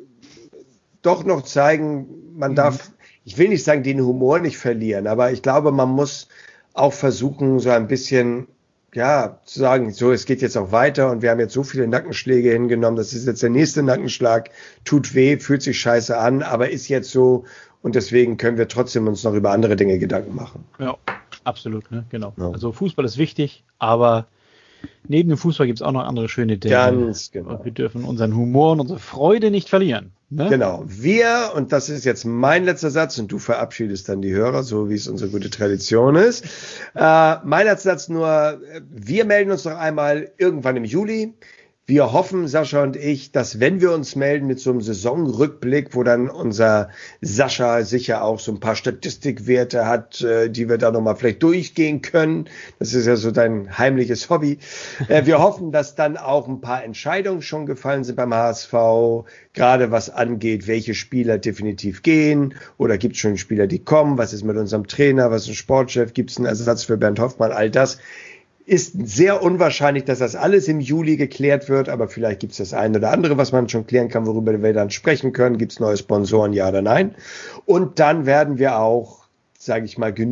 doch noch zeigen, man darf, ich will nicht sagen, den Humor nicht verlieren, aber ich glaube, man muss auch versuchen, so ein bisschen, ja, zu sagen, so, es geht jetzt auch weiter und wir haben jetzt so viele Nackenschläge hingenommen, das ist jetzt der nächste Nackenschlag, tut weh, fühlt sich scheiße an, aber ist jetzt so und deswegen können wir trotzdem uns noch über andere Dinge Gedanken machen. Ja, absolut, ne? Genau. Ja. Also Fußball ist wichtig, aber neben dem Fußball gibt es auch noch andere schöne Dinge. Ganz genau. Und wir dürfen unseren Humor und unsere Freude nicht verlieren. Ne? Genau. Wir, und das ist jetzt mein letzter Satz, und du verabschiedest dann die Hörer, so wie es unsere gute Tradition ist. Mein letzter Satz nur, wir melden uns noch einmal irgendwann im Juli. Wir hoffen, Sascha und ich, dass wenn wir uns melden mit so einem Saisonrückblick, wo dann unser Sascha sicher auch so ein paar Statistikwerte hat, die wir da nochmal vielleicht durchgehen können. Das ist ja so dein heimliches Hobby. Wir hoffen, dass dann auch ein paar Entscheidungen schon gefallen sind beim HSV, gerade was angeht, welche Spieler definitiv gehen oder gibt es schon Spieler, die kommen. Was ist mit unserem Trainer, was ist ein Sportchef, gibt es einen Ersatz für Bernd Hoffmann, all das. Ist sehr unwahrscheinlich, dass das alles im Juli geklärt wird, aber vielleicht gibt es das eine oder andere, was man schon klären kann, worüber wir dann sprechen können. Gibt es neue Sponsoren, ja oder nein? Und dann werden wir auch, sage ich mal,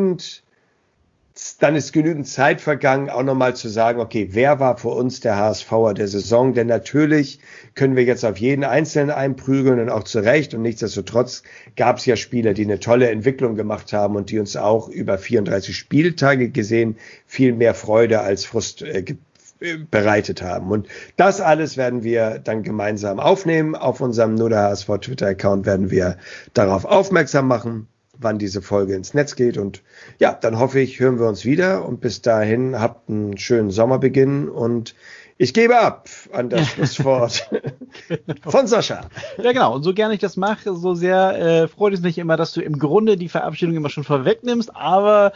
dann ist genügend Zeit vergangen, auch nochmal zu sagen, okay, wer war für uns der HSVer der Saison? Denn natürlich können wir jetzt auf jeden Einzelnen einprügeln und auch zu Recht. Und nichtsdestotrotz gab es ja Spieler, die eine tolle Entwicklung gemacht haben und die uns auch über 34 Spieltage gesehen viel mehr Freude als Frust bereitet haben. Und das alles werden wir dann gemeinsam aufnehmen. Auf unserem Nur der HSV Twitter-Account werden wir darauf aufmerksam machen, wann diese Folge ins Netz geht. Und ja, dann hoffe ich, hören wir uns wieder. Und bis dahin habt einen schönen Sommerbeginn. Und ich gebe ab an das Schlusswort von Sascha. Ja, genau. Und so gerne ich das mache, so sehr freut es mich immer, dass du im Grunde die Verabschiedung immer schon vorwegnimmst. Aber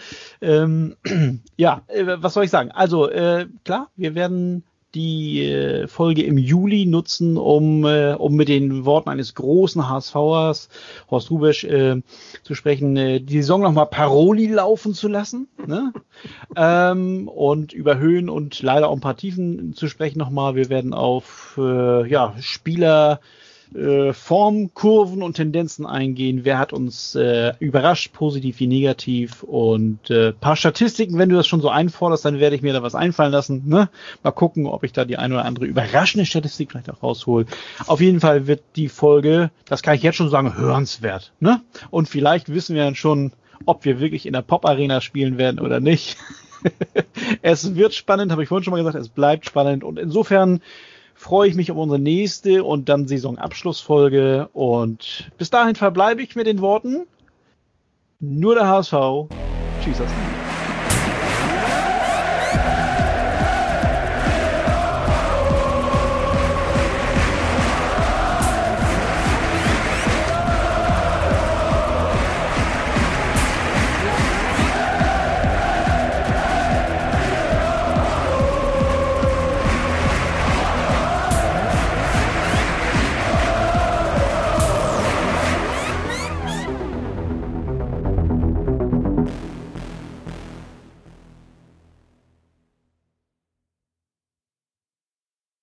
was soll ich sagen? Also klar, wir werden die Folge im Juli nutzen, um mit den Worten eines großen HSVers, Horst Hrubesch, zu sprechen, die Saison nochmal Paroli laufen zu lassen, ne? Und über Höhen und leider auch ein paar Tiefen zu sprechen nochmal. Wir werden auf Spieler, Formkurven und Tendenzen eingehen. Wer hat uns überrascht, positiv wie negativ, und paar Statistiken, wenn du das schon so einforderst, dann werde ich mir da was einfallen lassen. Ne? Mal gucken, ob ich da die eine oder andere überraschende Statistik vielleicht auch raushol. Auf jeden Fall wird die Folge, das kann ich jetzt schon sagen, hörenswert. Ne? Und vielleicht wissen wir dann schon, ob wir wirklich in der Pop-Arena spielen werden oder nicht. Es wird spannend, habe ich vorhin schon mal gesagt, es bleibt spannend, und insofern freue ich mich auf unsere nächste und dann Saisonabschlussfolge, und bis dahin verbleibe ich mit den Worten: Nur der HSV. Tschüss.